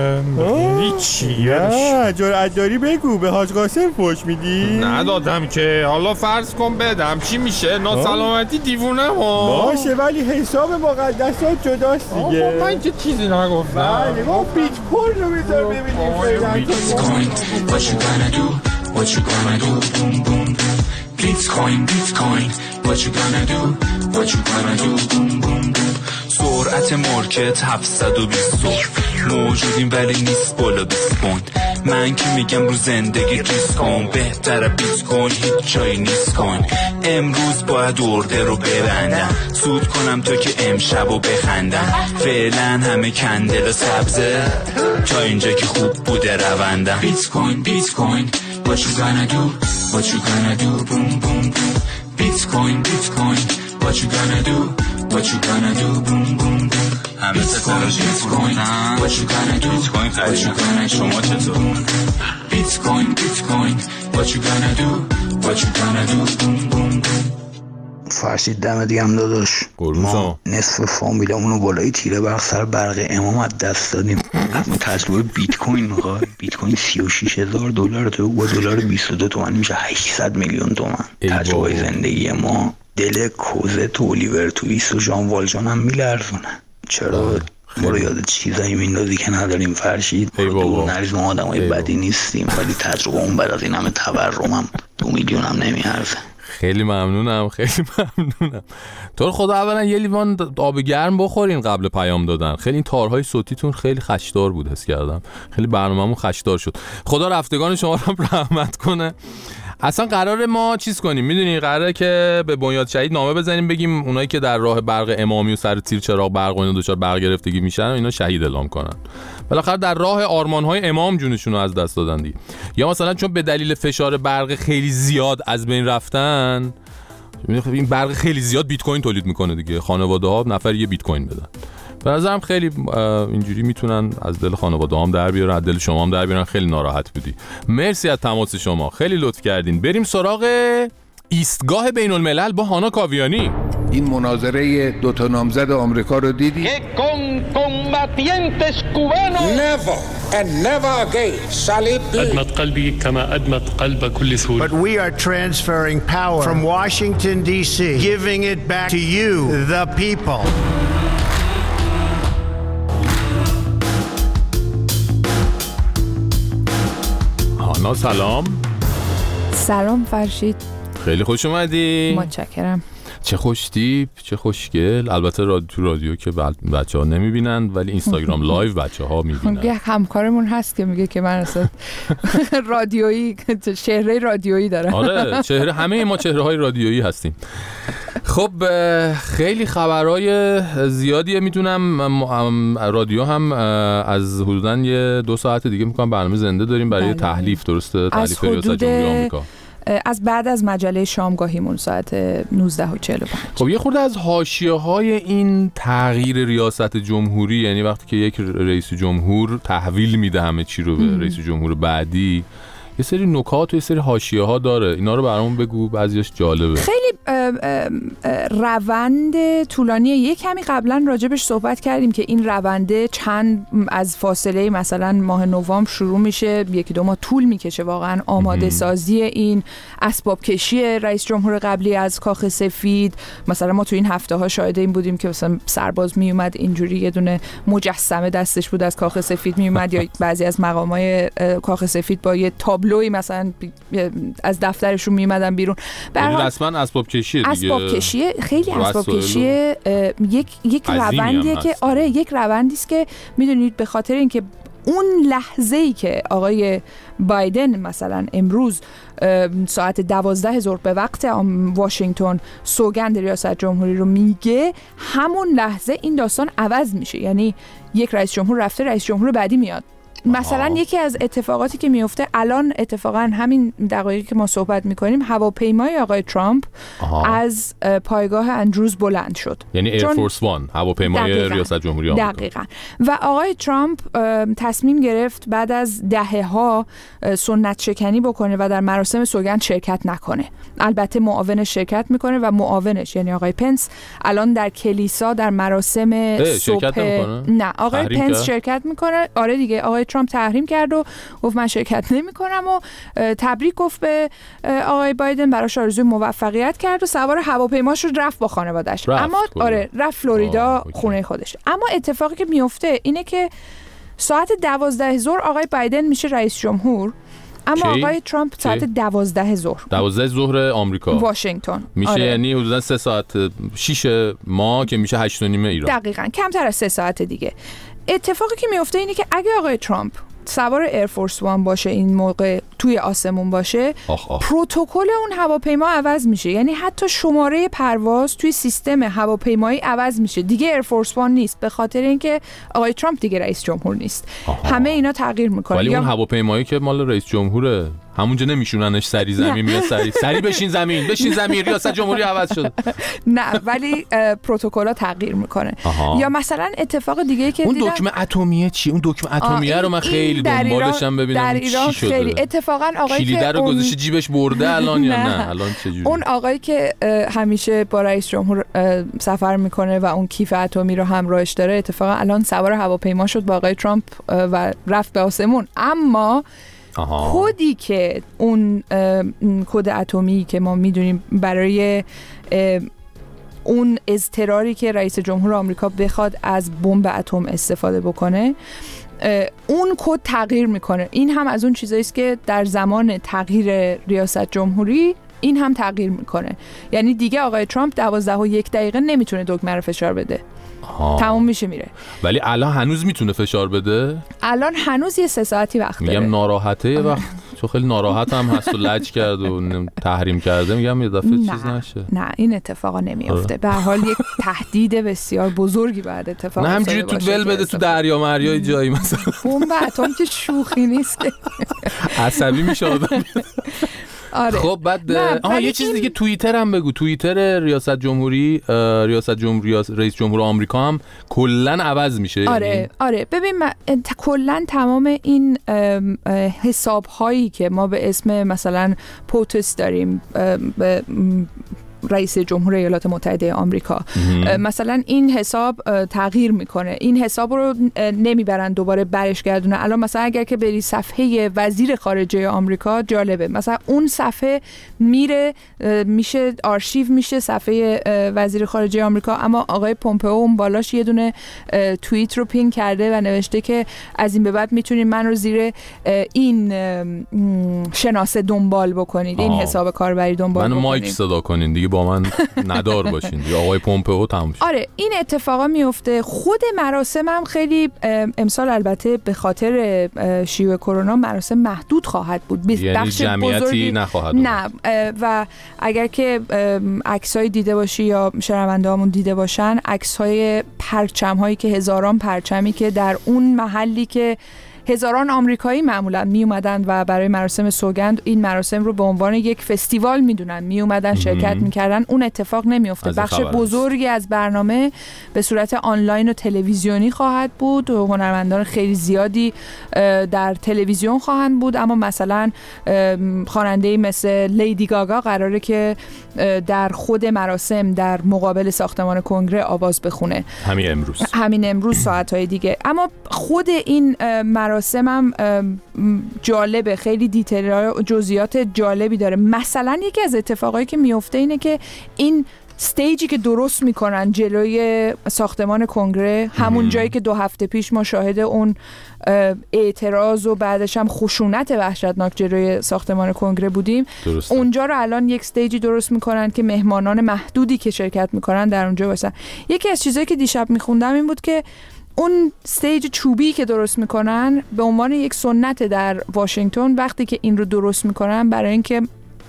هیچی. نه جرأت داری بگو، به حاج قاسم فوش میدی؟ ندادم که، حالا فرض کن بدم چی میشه؟ ناسلامتی دیوونه ها. باشه ولی حساب مقدسات جداست دیگه. من که چیزی نگفتم. بله ما بیت کوین رو بذار ببینیم فعلا. بیت کوین what you gonna do what you gonna do boom boom بیت کوین what you gonna do what you gonna do boom boom سرعت مارکت 720 موجودیم ولی نیست بالا 20 پوند. من که میگم رو زندگی ریسک کن، بهتره بیت کوین هیچ جایی نیست کن. امروز باید ارده رو ببندم، سود کنم تا که امشب رو بخندم. فعلا همه کندل سبزه تا اینجا که خوب بوده روندم. بیت کوین what you gonna do what you gonna do boom boom boom بیت کوین what you gonna do what you gonna do boom boom boom همه ستارش بیت کوین what you gonna do what you gonna do شما چطور بیت کوین what you gonna do what you gonna do boom boom boom فرشید دم دیگم داداش. ما نصف فامیلمونو بالای تیره برق سر برق امام از دست دادیم. ما تجربه بیت کوین میخوای؟ بیت کوین $36,000 تو با دلار 22 تومن میشه 800 میلیون تومن. تجربه زندگی ما دل کوزه تو اولیور تویست و ژان والژان هم میلرزونه. چرا ما رو یاد چیزایی میندازی که نداریم فرشید؟ دور نریز، ما آدمای بدی نیستیم، ولی تجربه اون بعد از این همه تورمم 2 میلیون هم نمیارزه. خیلی ممنونم. تو رو خدا اولا یه لیوان آب گرم بخورین قبل پیام دادن. خیلی این تارهای صوتیتون خیلی خشدار بود، حس کردم خیلی برنامه‌مون خشدار شد. خدا رفتگان شما رو رحمت کنه. اصلا قراره ما چیز کنیم، میدونی قراره که به بنیاد شهید نامه بزنیم بگیم اونایی که در راه برق امامی و سر تیر چراغ برق و اینا دچار برق گرفتگی میشن و اینا شهید اعلام کنن. بالاخره در راه آرمان‌های امام جونشون رو از دست دادن دیگه. یا مثلا چون به دلیل فشار برق خیلی زیاد از بین رفتن، این برق خیلی زیاد بیت کوین تولید میکنه دیگه، خانواده‌ها نفر یه بیت کوین بدن. به نظرم خیلی اینجوری میتونن از دل خانواده هم در بیارن، از دل شما هم در بیارن. خیلی ناراحت بودی. مرسی از تماس شما، خیلی لطف کردین. بریم سراغ ایستگاه بین الملل با هانا کاویانی. این مناظره دو تا نامزد آمریکا رو دیدی؟ أدمت قلبي كما أدمت قلب كل سوري. But we are transferring power from Washington D.C., giving it back to you, the people. هانا سلام. سلام فرشید. خیلی خوش اومدی. متشکرم. چه خوش تیپ، چه خوشگل. البته تو رادیو که بچه‌ها نمیبینن ولی اینستاگرام لایو بچه‌ها میبینن. یه همکارمون هست که میگه که من اصلا رادیویی، چهره رادیویی دارم. آره چهره، همه ما چهره‌های رادیویی هستیم. خب خیلی خبرهای زیادیه. میتونم رادیو هم از حدوداً 2 ساعت دیگه میکنم برنامه زنده داریم برای تحلیف، درسته؟ تحلیف ریاست جمهوری آمریکا. از بعد از مجله شامگاهیمون ساعت 19:45. خب یه خورده از حاشیه‌های این تغییر ریاست جمهوری، یعنی وقتی که یک رئیس جمهور تحویل میده همه چی رو به رئیس جمهور بعدی، یه سری نکات و یه سری حاشیه‌ها داره. اینا رو برامون بگو، بعضیش جالبه. خیلی روند طولانیه. یه کمی قبلا راجبش صحبت کردیم که این رونده چند از فاصله مثلا ماه نوامبر شروع میشه، 1-2 ماه طول میکشه واقعا آماده سازی این اسباب کشی رئیس جمهور قبلی از کاخ سفید. مثلا ما تو این هفته ها شاهد این بودیم که مثلا سرباز میومد اینجوری یه دونه مجسمه دستش بود از کاخ سفید میومد، یا بعضی از مقامای کاخ سفید با یه تابلوی مثلا از دفترشون میومدن بیرون. رسما اسباب کشیه دیگه. اسباب کشیه، خیلی اسباب کشیه. یک روندیه که آره یک روندی است که میدونید به خاطر اینکه اون لحظه‌ای که آقای بایدن مثلا امروز ساعت 12 ظهر به وقت واشنگتن سوگند ریاست جمهوری رو میگه، همون لحظه این داستان عوض میشه. یعنی یک رئیس جمهور رفته، رئیس جمهور بعدی میاد. مثلا یکی از اتفاقاتی که میفته الان، اتفاقا همین دقایقی که ما صحبت میکنیم، هواپیمای آقای ترامپ از پایگاه اندروز بلند شد، یعنی ایرفورس وان، هواپیمای ریاست جمهوری آمریکا. دقیقاً. و آقای ترامپ تصمیم گرفت بعد از دهه‌ها سنت شکنی بکنه و در مراسم سوگند شرکت نکنه. البته معاونش شرکت میکنه و معاونش یعنی آقای پنس الان در کلیسا در مراسم صبح نه آقای پنس شرکت میکنه. آره دیگه، آقای ترامپ تحریم کرد و گفت من شرکت نمی‌کنم و تبریک گفت به آقای بایدن، براش آرزوی موفقیت کرد و سوار هواپیماش رفت با خانواده‌اش. اما آره رفت فلوریدا خونه خودش. اما اتفاقی که میفته اینه که ساعت 12 ظهر آقای بایدن میشه رئیس جمهور، اما آقای ترامپ ساعت 12 ظهر 12 ظهر آمریکا واشنگتن میشه. یعنی حدودا 3 ساعت 6 ما که میشه 8 و نیم ایران. دقیقاً کمتر از 3 ساعت دیگه. اتفاقی که میفته اینه که اگه آقای ترامپ سوار ایرفورس وان باشه، این موقع توی آسمون باشه، پروتکل اون هواپیما عوض میشه. یعنی حتی شماره پرواز توی سیستم هواپیمایی عوض میشه، دیگه ایرفورس وان نیست، به خاطر اینکه آقای ترامپ دیگه رئیس جمهور نیست. همه اینا تغییر میکنه. ولی اون هواپیمایی که مال رئیس جمهوره همونجا نمیشوننش سری زمین میاد، سری بشین زمین ریاست جمهوری عوض شد. نه ولی پروتکل‌ها تغییر میکنه. یا مثلا اتفاق دیگه که اون دکمه اتمیه چی؟ اون دکمه اتمیه رو من خیلی دنبالشم ببینم چی شده. خیلی اتفاقا آقایی که کلیدر رو گذاشته جیبش برده الان یا نه الان چجوری؟ اون آقایی که همیشه با رئیس جمهور سفر میکنه و اون کیف اتمی رو همراهش داره، اتفاقا الان سوار هواپیما شد با آقای ترامپ و رفت به آسمون. اما کدی که اون کد اتمی که ما میدونیم برای اون اضطراری که رئیس جمهور آمریکا بخواد از بمب اتم استفاده بکنه، اون کد تغییر میکنه. این هم از اون چیزایی است که در زمان تغییر ریاست جمهوری این هم تغییر میکنه. یعنی دیگه آقای ترامپ 12:01 نمیتونه دکمه رو فشار بده. تموم میشه میره. ولی الان هنوز میتونه فشار بده؟ الان هنوز یه 3 ساعتی وقت داره. میگم ناراحته وقت چون خیلی ناراحت هم هست و لج کرد و تحریم کرده، میگم یه دفعه چیز نشه. نه این اتفاقا نمیافته. به هر حال یک تهدید بسیار بزرگی بعد اتفاق نه همجوری تو ول بده تو دریا مریای جایی مثلا بمب اتم که شوخی نیست. عصبی میشه آدم. آره. خب بعد یه چیز دیگه، توییتر هم بگو. توییتر ریاست جمهوری رئیس جمهور آمریکا هم کلا عوض میشه. آره ببین کلا تمام این حساب هایی که ما به اسم مثلا پوتس داریم رئیس جمهور ایالات متحده آمریکا، مثلا این حساب تغییر میکنه، این حساب رو نمیبرن دوباره برش گردونه. الان مثلا اگر که بری صفحه وزیر خارجه آمریکا، جالبه مثلا اون صفحه میره میشه آرشیو میشه صفحه وزیر خارجه آمریکا، اما آقای پومپئو اون بالاش یه دونه توییت رو پین کرده و نوشته که از این به بعد میتونید من رو زیر این شناسه دنبال بکنید، این حساب کاربری دنبال بکنید، منو مایک صدا کنین دیگه، با من ندار باشین دیگه. آقای پومپئو تموم شد. آره این اتفاقا میفته. خود مراسم هم خیلی امسال البته به خاطر شیوع کرونا مراسم محدود خواهد بود، یعنی بخش جمعیتی نخواهد بود. نه و اگر که عکسای دیده باشی یا شنونده‌هامون دیده باشن، عکس‌های پرچم‌هایی که هزاران پرچمی که در اون محلی که هزاران آمریکایی معمولا می اومدن و برای مراسم سوگند این مراسم رو به عنوان یک فستیوال میدونن، می اومدن شرکت میکردن، اون اتفاق نمیفته. بخش بزرگی از برنامه به صورت آنلاین و تلویزیونی خواهد بود و هنرمندان خیلی زیادی در تلویزیون خواهند بود، اما مثلا خواننده‌ای مثل لیدی گاگا قراره که در خود مراسم در مقابل ساختمان کنگره آواز بخونه همین امروز ساعت‌های دیگه. اما خود این مراسم هم جالبه، خیلی دیتیل جزئیات جالبی داره. مثلا یکی از اتفاقایی که میفته اینه که این استیجی که درست میکنن جلوی ساختمان کنگره، همون جایی که 2 هفته پیش ما شاهد اون اعتراض و بعدش هم خشونت وحشتناک جلوی ساختمان کنگره بودیم، اونجا رو الان یک استیجی درست میکنن که مهمانان محدودی که شرکت میکنن در اونجا باشن. یکی از چیزایی که دیشب میخوندم این بود که اون استیج چوبی که درست میکنن به عنوان یک سنت در واشنگتن، وقتی که این رو درست میکنن برای اینکه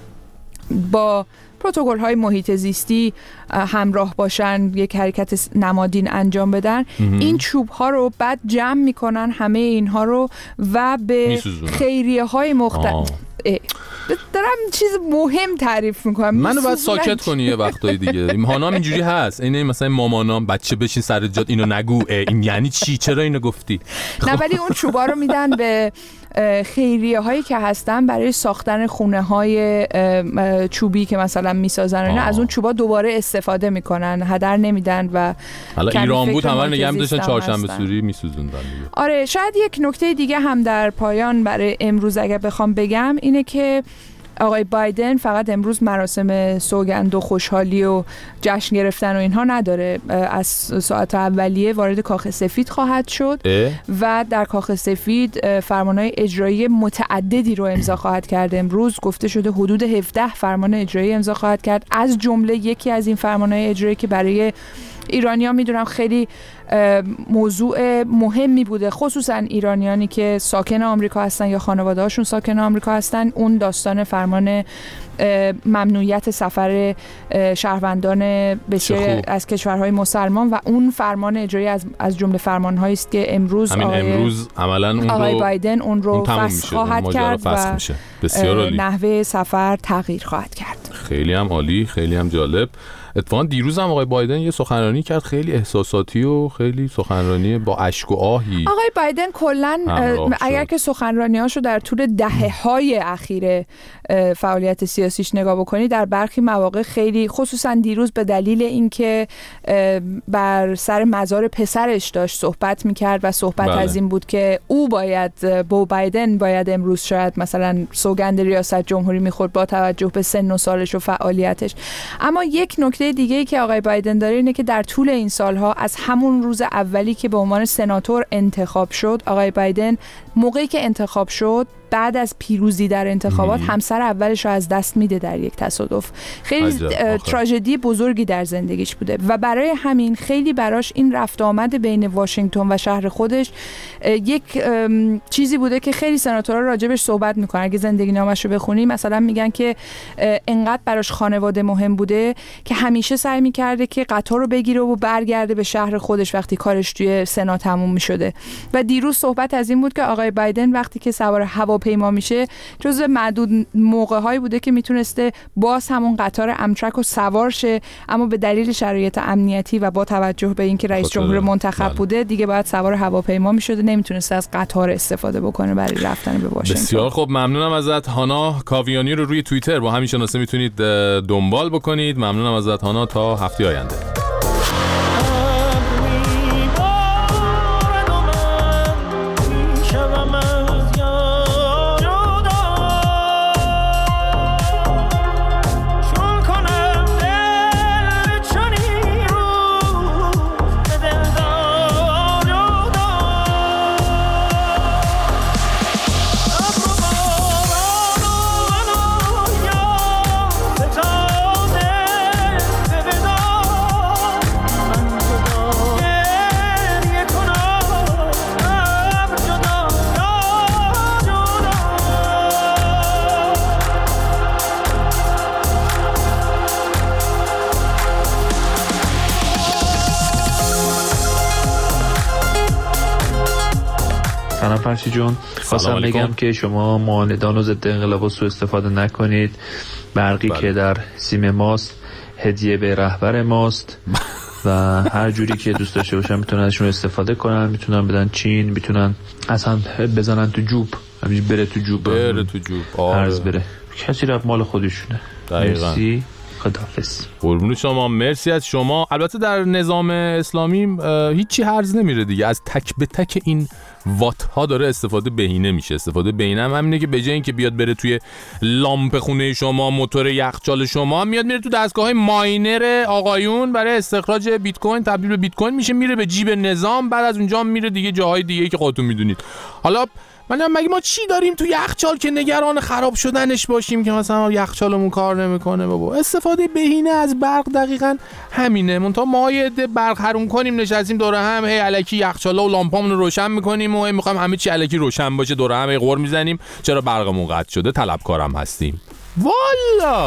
با پروتکل‌های محیط زیستی همراه باشن، یک حرکت نمادین انجام بدن، این چوب‌ها رو بعد جمع میکنن همه اینها رو و به خیریه‌های مختلف دارم چیز مهم تعریف میکنم. منو باید ساکت کنی یه وقتای دیگه. هانام اینجوری هست، اینه مثلا مامانام بچه بشین سر جات اینو نگو، این یعنی چی، چرا اینو گفتی؟ نه ولی اون چوبا رو میدن به خیریه هایی که هستن برای ساختن خونه های چوبی که مثلا میسازن، از اون چوبا دوباره استفاده میکنن، هدر نمیدن. و حالا ایران بود همه نگه می‌داشتن چهارشنبه سوری میسوزوندن. آره شاید یک نکته دیگه هم در پایان برای امروز اگر بخوام بگم اینه که آقای بایدن فقط امروز مراسم سوگند و خوشحالی و جشن گرفتن و اینها نداره. از ساعت اولیه وارد کاخ سفید خواهد شد و در کاخ سفید فرمانهای اجرایی متعددی رو امضا خواهد کرد. امروز گفته شده حدود 17 فرمان اجرایی امضا خواهد کرد، از جمله یکی از این فرمانهای اجرایی که برای ایرانی‌ها میدونم خیلی موضوع مهمی بوده، خصوصا ایرانیانی که ساکن آمریکا هستن یا خانواده‌هاشون ساکن آمریکا هستن، اون داستان فرمان ممنوعیت سفر شهروندان بسیاری از کشورهای مسلمان و اون فرمان اجرایی از جمله فرمان‌هایی است که امروز آقای بایدن اون رو فسخ خواهد کرد و نحوه سفر تغییر خواهد کرد. خیلی هم عالی، خیلی هم جالب. اتفاقا دیروز هم آقای بایدن یه سخنرانی کرد خیلی احساساتی و خیلی سخنرانی با اشک و آهی. آقای بایدن کلا اگر که سخنرانی‌هاشو در طول دهه‌های اخیر فعالیت سیاسیش نگاه بکنی، در برخی مواقع خیلی، خصوصا دیروز به دلیل اینکه بر سر مزار پسرش داشت صحبت می‌کرد و صحبت از این بود که او بایدن باید امروز شاید مثلا سوگند ریاست جمهوری می‌خورد با توجه به سن و سالش و فعالیتش. اما یک نکته دیگه‌ای که آقای بایدن داره اینه که در طول این سالها از همون روز اولی که به عنوان سناتور انتخاب شد، آقای بایدن موقعی که انتخاب شد بعد از پیروزی در انتخابات همسر اولش رو از دست میده در یک تصادف. خیلی تراژدی بزرگی در زندگیش بوده و برای همین خیلی براش این رفت آمد بین واشنگتن و شهر خودش یک چیزی بوده که خیلی سناتورها راجبش صحبت میکنن. اگه زندگی نامش رو بخونی مثلا میگن که انقدر براش خانواده مهم بوده که همیشه سعی میکرده که قطار رو بگیره و برگرده به شهر خودش وقتی کارش توی سنا تموم میشده. و دیروز صحبت از این بود که آقای بایدن وقتی که سوار هواپیما میشه جزو معدود موقع‌هایی بوده که میتونسته باز همون قطار امترک رو سوار شه، اما به دلیل شرایط امنیتی و با توجه به اینکه رئیس جمهور منتخب بوده دیگه باید سوار هواپیما میشده، نمیتونسته از قطار استفاده بکنه برای رفتن به واشنگتن. بسیار خب، ممنونم ازت هانا کاویانی. رو روی توییتر با همین شناسه میتونید دنبال بکنید. ممنونم ازت هانا، تا هفته آینده. سلام فرشی جون، خواستم بگم که شما معاندان و ضد انقلاب سوء استفاده نکنید. برقی که در سیم ماست هدیه به رهبر ماست و هر جوری که دوست داشته باشن میتونن ازشون استفاده کنن، میتونن بدن چین، میتونن اصلا بزنن تو جوب، همینجوری بره تو جوب، عرض بره، کسی رفت مال خودشونه. مرسی، خداحافظ. قربون شما، مرسی از شما. البته در نظام اسلامی هیچی هرز نمیره دیگه، از تک به تک این وات ها داره استفاده بهینه میشه. استفاده بهینه هم همینه که به جای اینکه بیاد بره توی لامپ خونه شما، موتور یخچال شما، میاد میره تو دستگاه‌های ماینر آقایون برای استخراج بیت کوین، تبدیل به بیت کوین میشه، میره به جیب نظام، بعد از اونجا میره دیگه جاهای دیگه که خودتون میدونید. حالا مگه ما چی داریم تو یخچال که نگران خراب شدنش باشیم که مثلا یخچالمون کار نمیکنه؟ بابا استفاده بهینه از برق دقیقاً همینه. منتها ما یه عده برق حروم کنیم، نشستیم دور هم هی الکی یخچالا و لامپامون رو روشن میکنیم و میخوایم همه چی الکی روشن باشه، دور هم هی غر میزنیم چرا برقمون قطع شده، طلبکارم هستیم. والا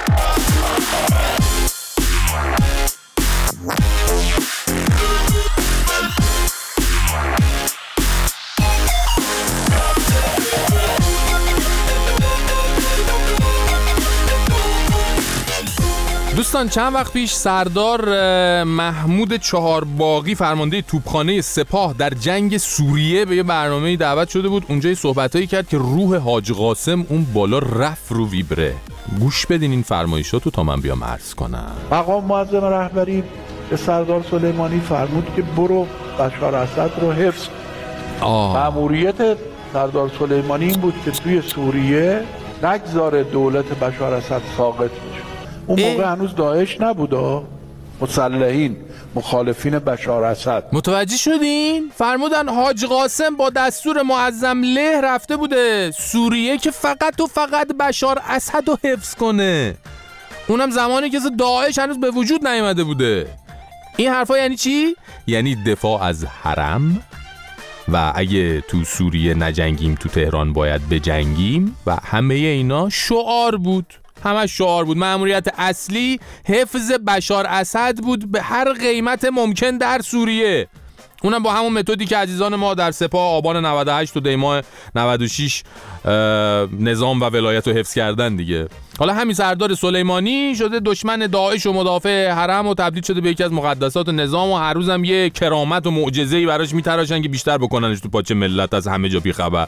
دوستان، چند وقت پیش سردار محمود چهارباغی فرمانده توپخانه سپاه در جنگ سوریه به یه برنامه‌ای دعوت شده بود. اونجا یه صحبتایی کرد که روح حاج قاسم اون بالا رفت رو ویبره. گوش بدین این فرمایشاتو تا من بیام عرض کنم. مقام معظم رهبری به سردار سلیمانی فرمود که برو بشار اسد رو حفظ کن. مأموریت سردار سلیمانی این بود که توی سوریه نگذاره دولت بشار اسد ساقط بشه. اون موقع هنوز داعش نبوده، مسلحین مخالفین بشار اسد. متوجه شدین؟ فرمودن حاج قاسم با دستور معظم له رفته بوده سوریه که فقط و فقط بشار اسد رو حفظ کنه، اونم زمانی که داعش هنوز به وجود نیامده بوده. این حرفا یعنی چی؟ یعنی دفاع از حرم و اگه تو سوریه نجنگیم تو تهران باید بجنگیم و همه اینا شعار بود. همش شعار بود. مأموریت اصلی حفظ بشار اسد بود به هر قیمت ممکن در سوریه. اونم با همون متدی که عزیزان ما در سپاه آبان 98 و دیماه 96 نظام و ولایت رو حفظ کردن دیگه. حالا همین سردار سلیمانی شده دشمن داعش و مدافع حرم و تبدیل شده به یکی از مقدسات نظام و هر روزم یه کرامت و معجزه‌ای براش میتراشن که بیشتر بکننش تو پاچه ملت از همه جا بی خبر.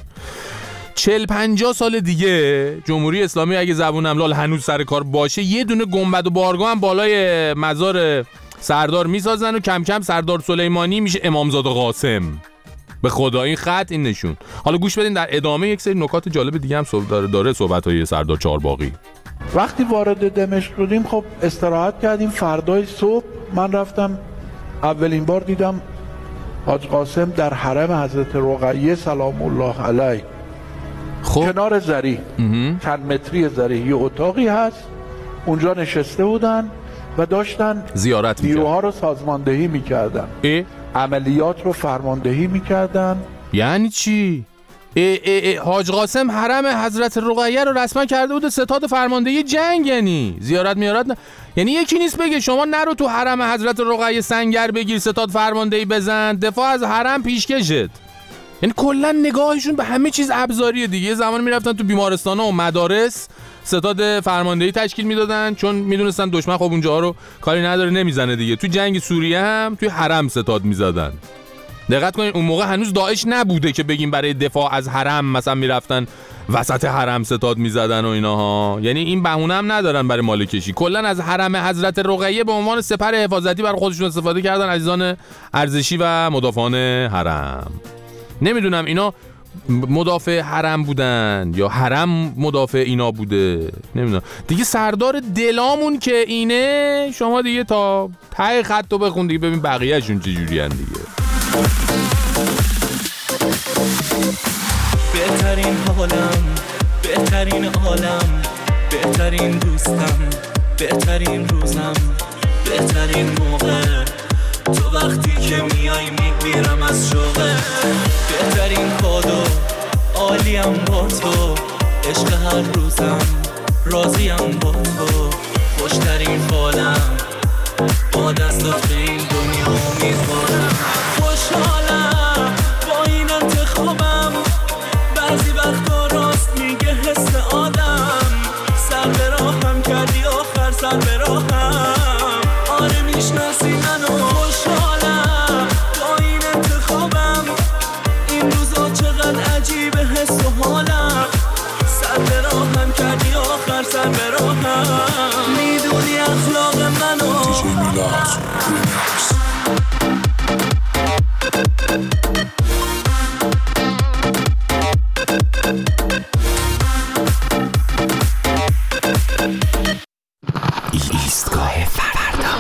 40-50 سال دیگه جمهوری اسلامی اگه زبون املال هنوز سر کار باشه یه دونه گنبد و بارگاه هم بالای مزار سردار میسازن و کم کم سردار سلیمانی میشه امامزاده قاسم. به خدا این خط این نشون. حالا گوش بدین در ادامه یک سری نکات جالب دیگه هم داره صحبت‌های سردار چهارباغی. وقتی وارد دمشق شدیم خب استراحت کردیم. فردای صبح من رفتم اولین بار دیدم حاج قاسم در حرم حضرت رقیه سلام الله علیه کنار زری چند متری زری یه اتاقی هست، اونجا نشسته بودن و داشتن زیارت نیروها رو سازماندهی میکردن، عملیات رو فرماندهی میکردن. یعنی چی؟ حاج قاسم حرم حضرت رقیه رو رسما کرده بود ستاد فرماندهی جنگ، یعنی زیارت میارت یعنی یکی نیست بگه شما نرو تو حرم حضرت رقیه سنگر بگیر ستاد فرماندهی بزن، دفاع از حرم پیشکشت. یعنی کلا نگاهشون به همه چیز ابزاریه دیگه. یه زمانی میرفتن تو بیمارستانا و مدارس ستاد فرماندهی تشکیل میدادن، چون میدونستن دشمن خب اونجاها رو کاری نداره نمیزنه دیگه. تو جنگ سوریه هم توی حرم ستاد میزدن. دقت کنین اون موقع هنوز داعش نبوده که بگیم برای دفاع از حرم مثلا میرفتن وسط حرم ستاد میزدن و ایناها. یعنی این بهونه هم ندارن برای مالکشی. کلا از حرم حضرت رقیه به عنوان سپر حفاظتی برای خودشون استفاده کردن عزیزان ارزشی و مدافعان حرم. نمیدونم اینا مدافع حرم بودن یا حرم مدافع اینا بوده، نمیدونم دیگه. سردار دلامون که اینه، شما دیگه تا ته خط رو بخون دیگه ببین بقیه‌شون چجوری ان دیگه. بهترین حالم، بهترین عالم، بهترین دوستم، بهترین روزم، بهترین موقع، تو وقتی که میای میمیرم از شوقه. بهترین کادو عالیم با تو، عشق هر روزم راضیم با تو. خوشترین فالم با دستات به این دنیا میذارم. خوشحالم با این انتخابم، بعضی وقتا راست میگه حس آدم. سر به راهم کردی آخر سر به راهم، آره میشناسی منو. خوشحالم با این انتخابم، این روزا چقدر عجیبه حس و حالم. سر به راهم کردی آخر سر به راهم، میدونی اخلاق منو. ایستگاه فردا.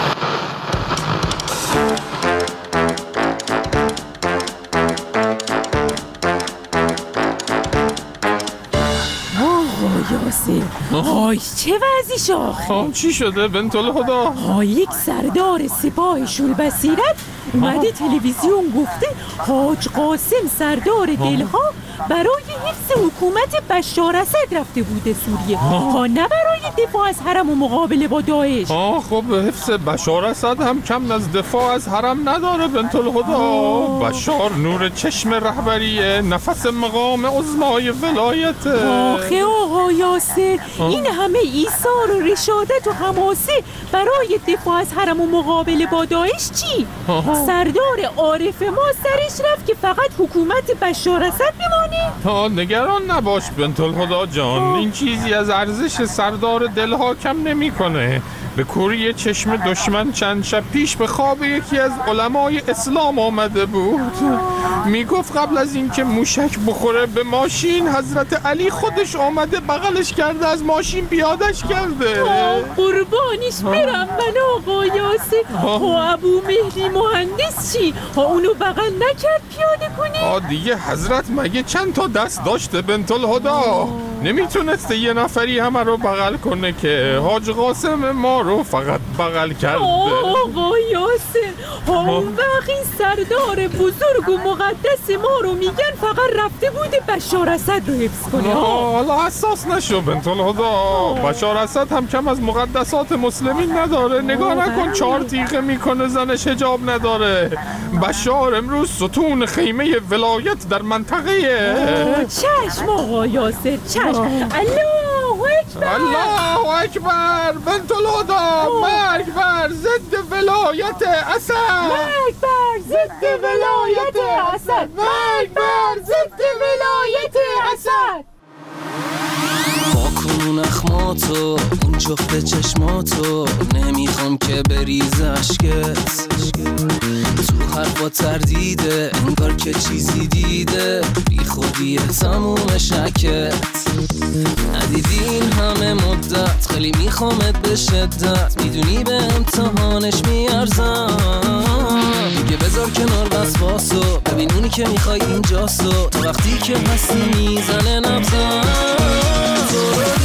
های چه وضعیش آخه؟ چی شده بنت الهدی؟ یک سردار سپاه شوربصیرت اومده تلویزیون گفته حاج قاسم سردار دلها برای حفظ حکومت بشار اسد رفته بوده سوریه، نه برای دفاع از حرم و مقابله با داعش. خب حفظ بشار اسد هم کم از دفاع از حرم نداره بنت الهدی. بشار نور چشم رهبریه، نفس مقام عظمای ولایته. آخه آقا یاسر، این همه ایثار و رشادت و حماسه برای دفاع از حرم و مقابله با داعش چی؟ سردار عارف ما سرش رفت که فقط حکومت بشار اسد بمانه. نگران نباش بنت الهدی جان، این چیزی از ارزش سردار دلها کم نمی‌کنه. به کوری چشم دشمن چند شب پیش به خواب یکی از علمای اسلام آمده بود. میگفت قبل از اینکه موشک بخوره به ماشین، حضرت علی خودش آمده بغلش کرده از ماشین پیادش کرده. قربانیش برم من آقا یاسر. ابو مهدی مهندس چی؟ اونو بغل نکرد پیاده کنی؟ دیگه حضرت مگه چند تا دست داشته بنت الهدی؟ نمیتونسته یه نفری همه رو بغل کنه که حاج قاسم ما رو فقط بغل کرده. آقا یاسر، اون وقت این سردار بزرگ و مقدس ما رو میگن فقط رفته بوده بشار اسد رو حفظ کنه. حالا حساس نشو بنت الهدی، بشار اسد هم کم از مقدسات مسلمین نداره. نگاه نکن 4 تیغه میکنه، زنش حجاب نداره. بشار امروز ستون خیمه ولایت در منطقه. چشم آقا یاسر، چشم. الله اکبر، الله اکبر بنت الهدی. مرگ بر ضد ولایت اسد، مرگ بر ضد ولایت اسد، مرگ بر ضد ولایت اسد. پاکون اخماتو این جفت چشماتو، نمیخوام که بریز اشکت. تو حرفا تردیده انگار که چیزی دیده، بی خودیه تموم شکت. ندیدی این همه مدت، خیلی میخوامت به شدت. میدونی به امتحانش میارزم، دیگه بذار کنار وسواسو، ببین اونی که که میخوای اینجاست و تا وقتی که هستی میزنه نبضم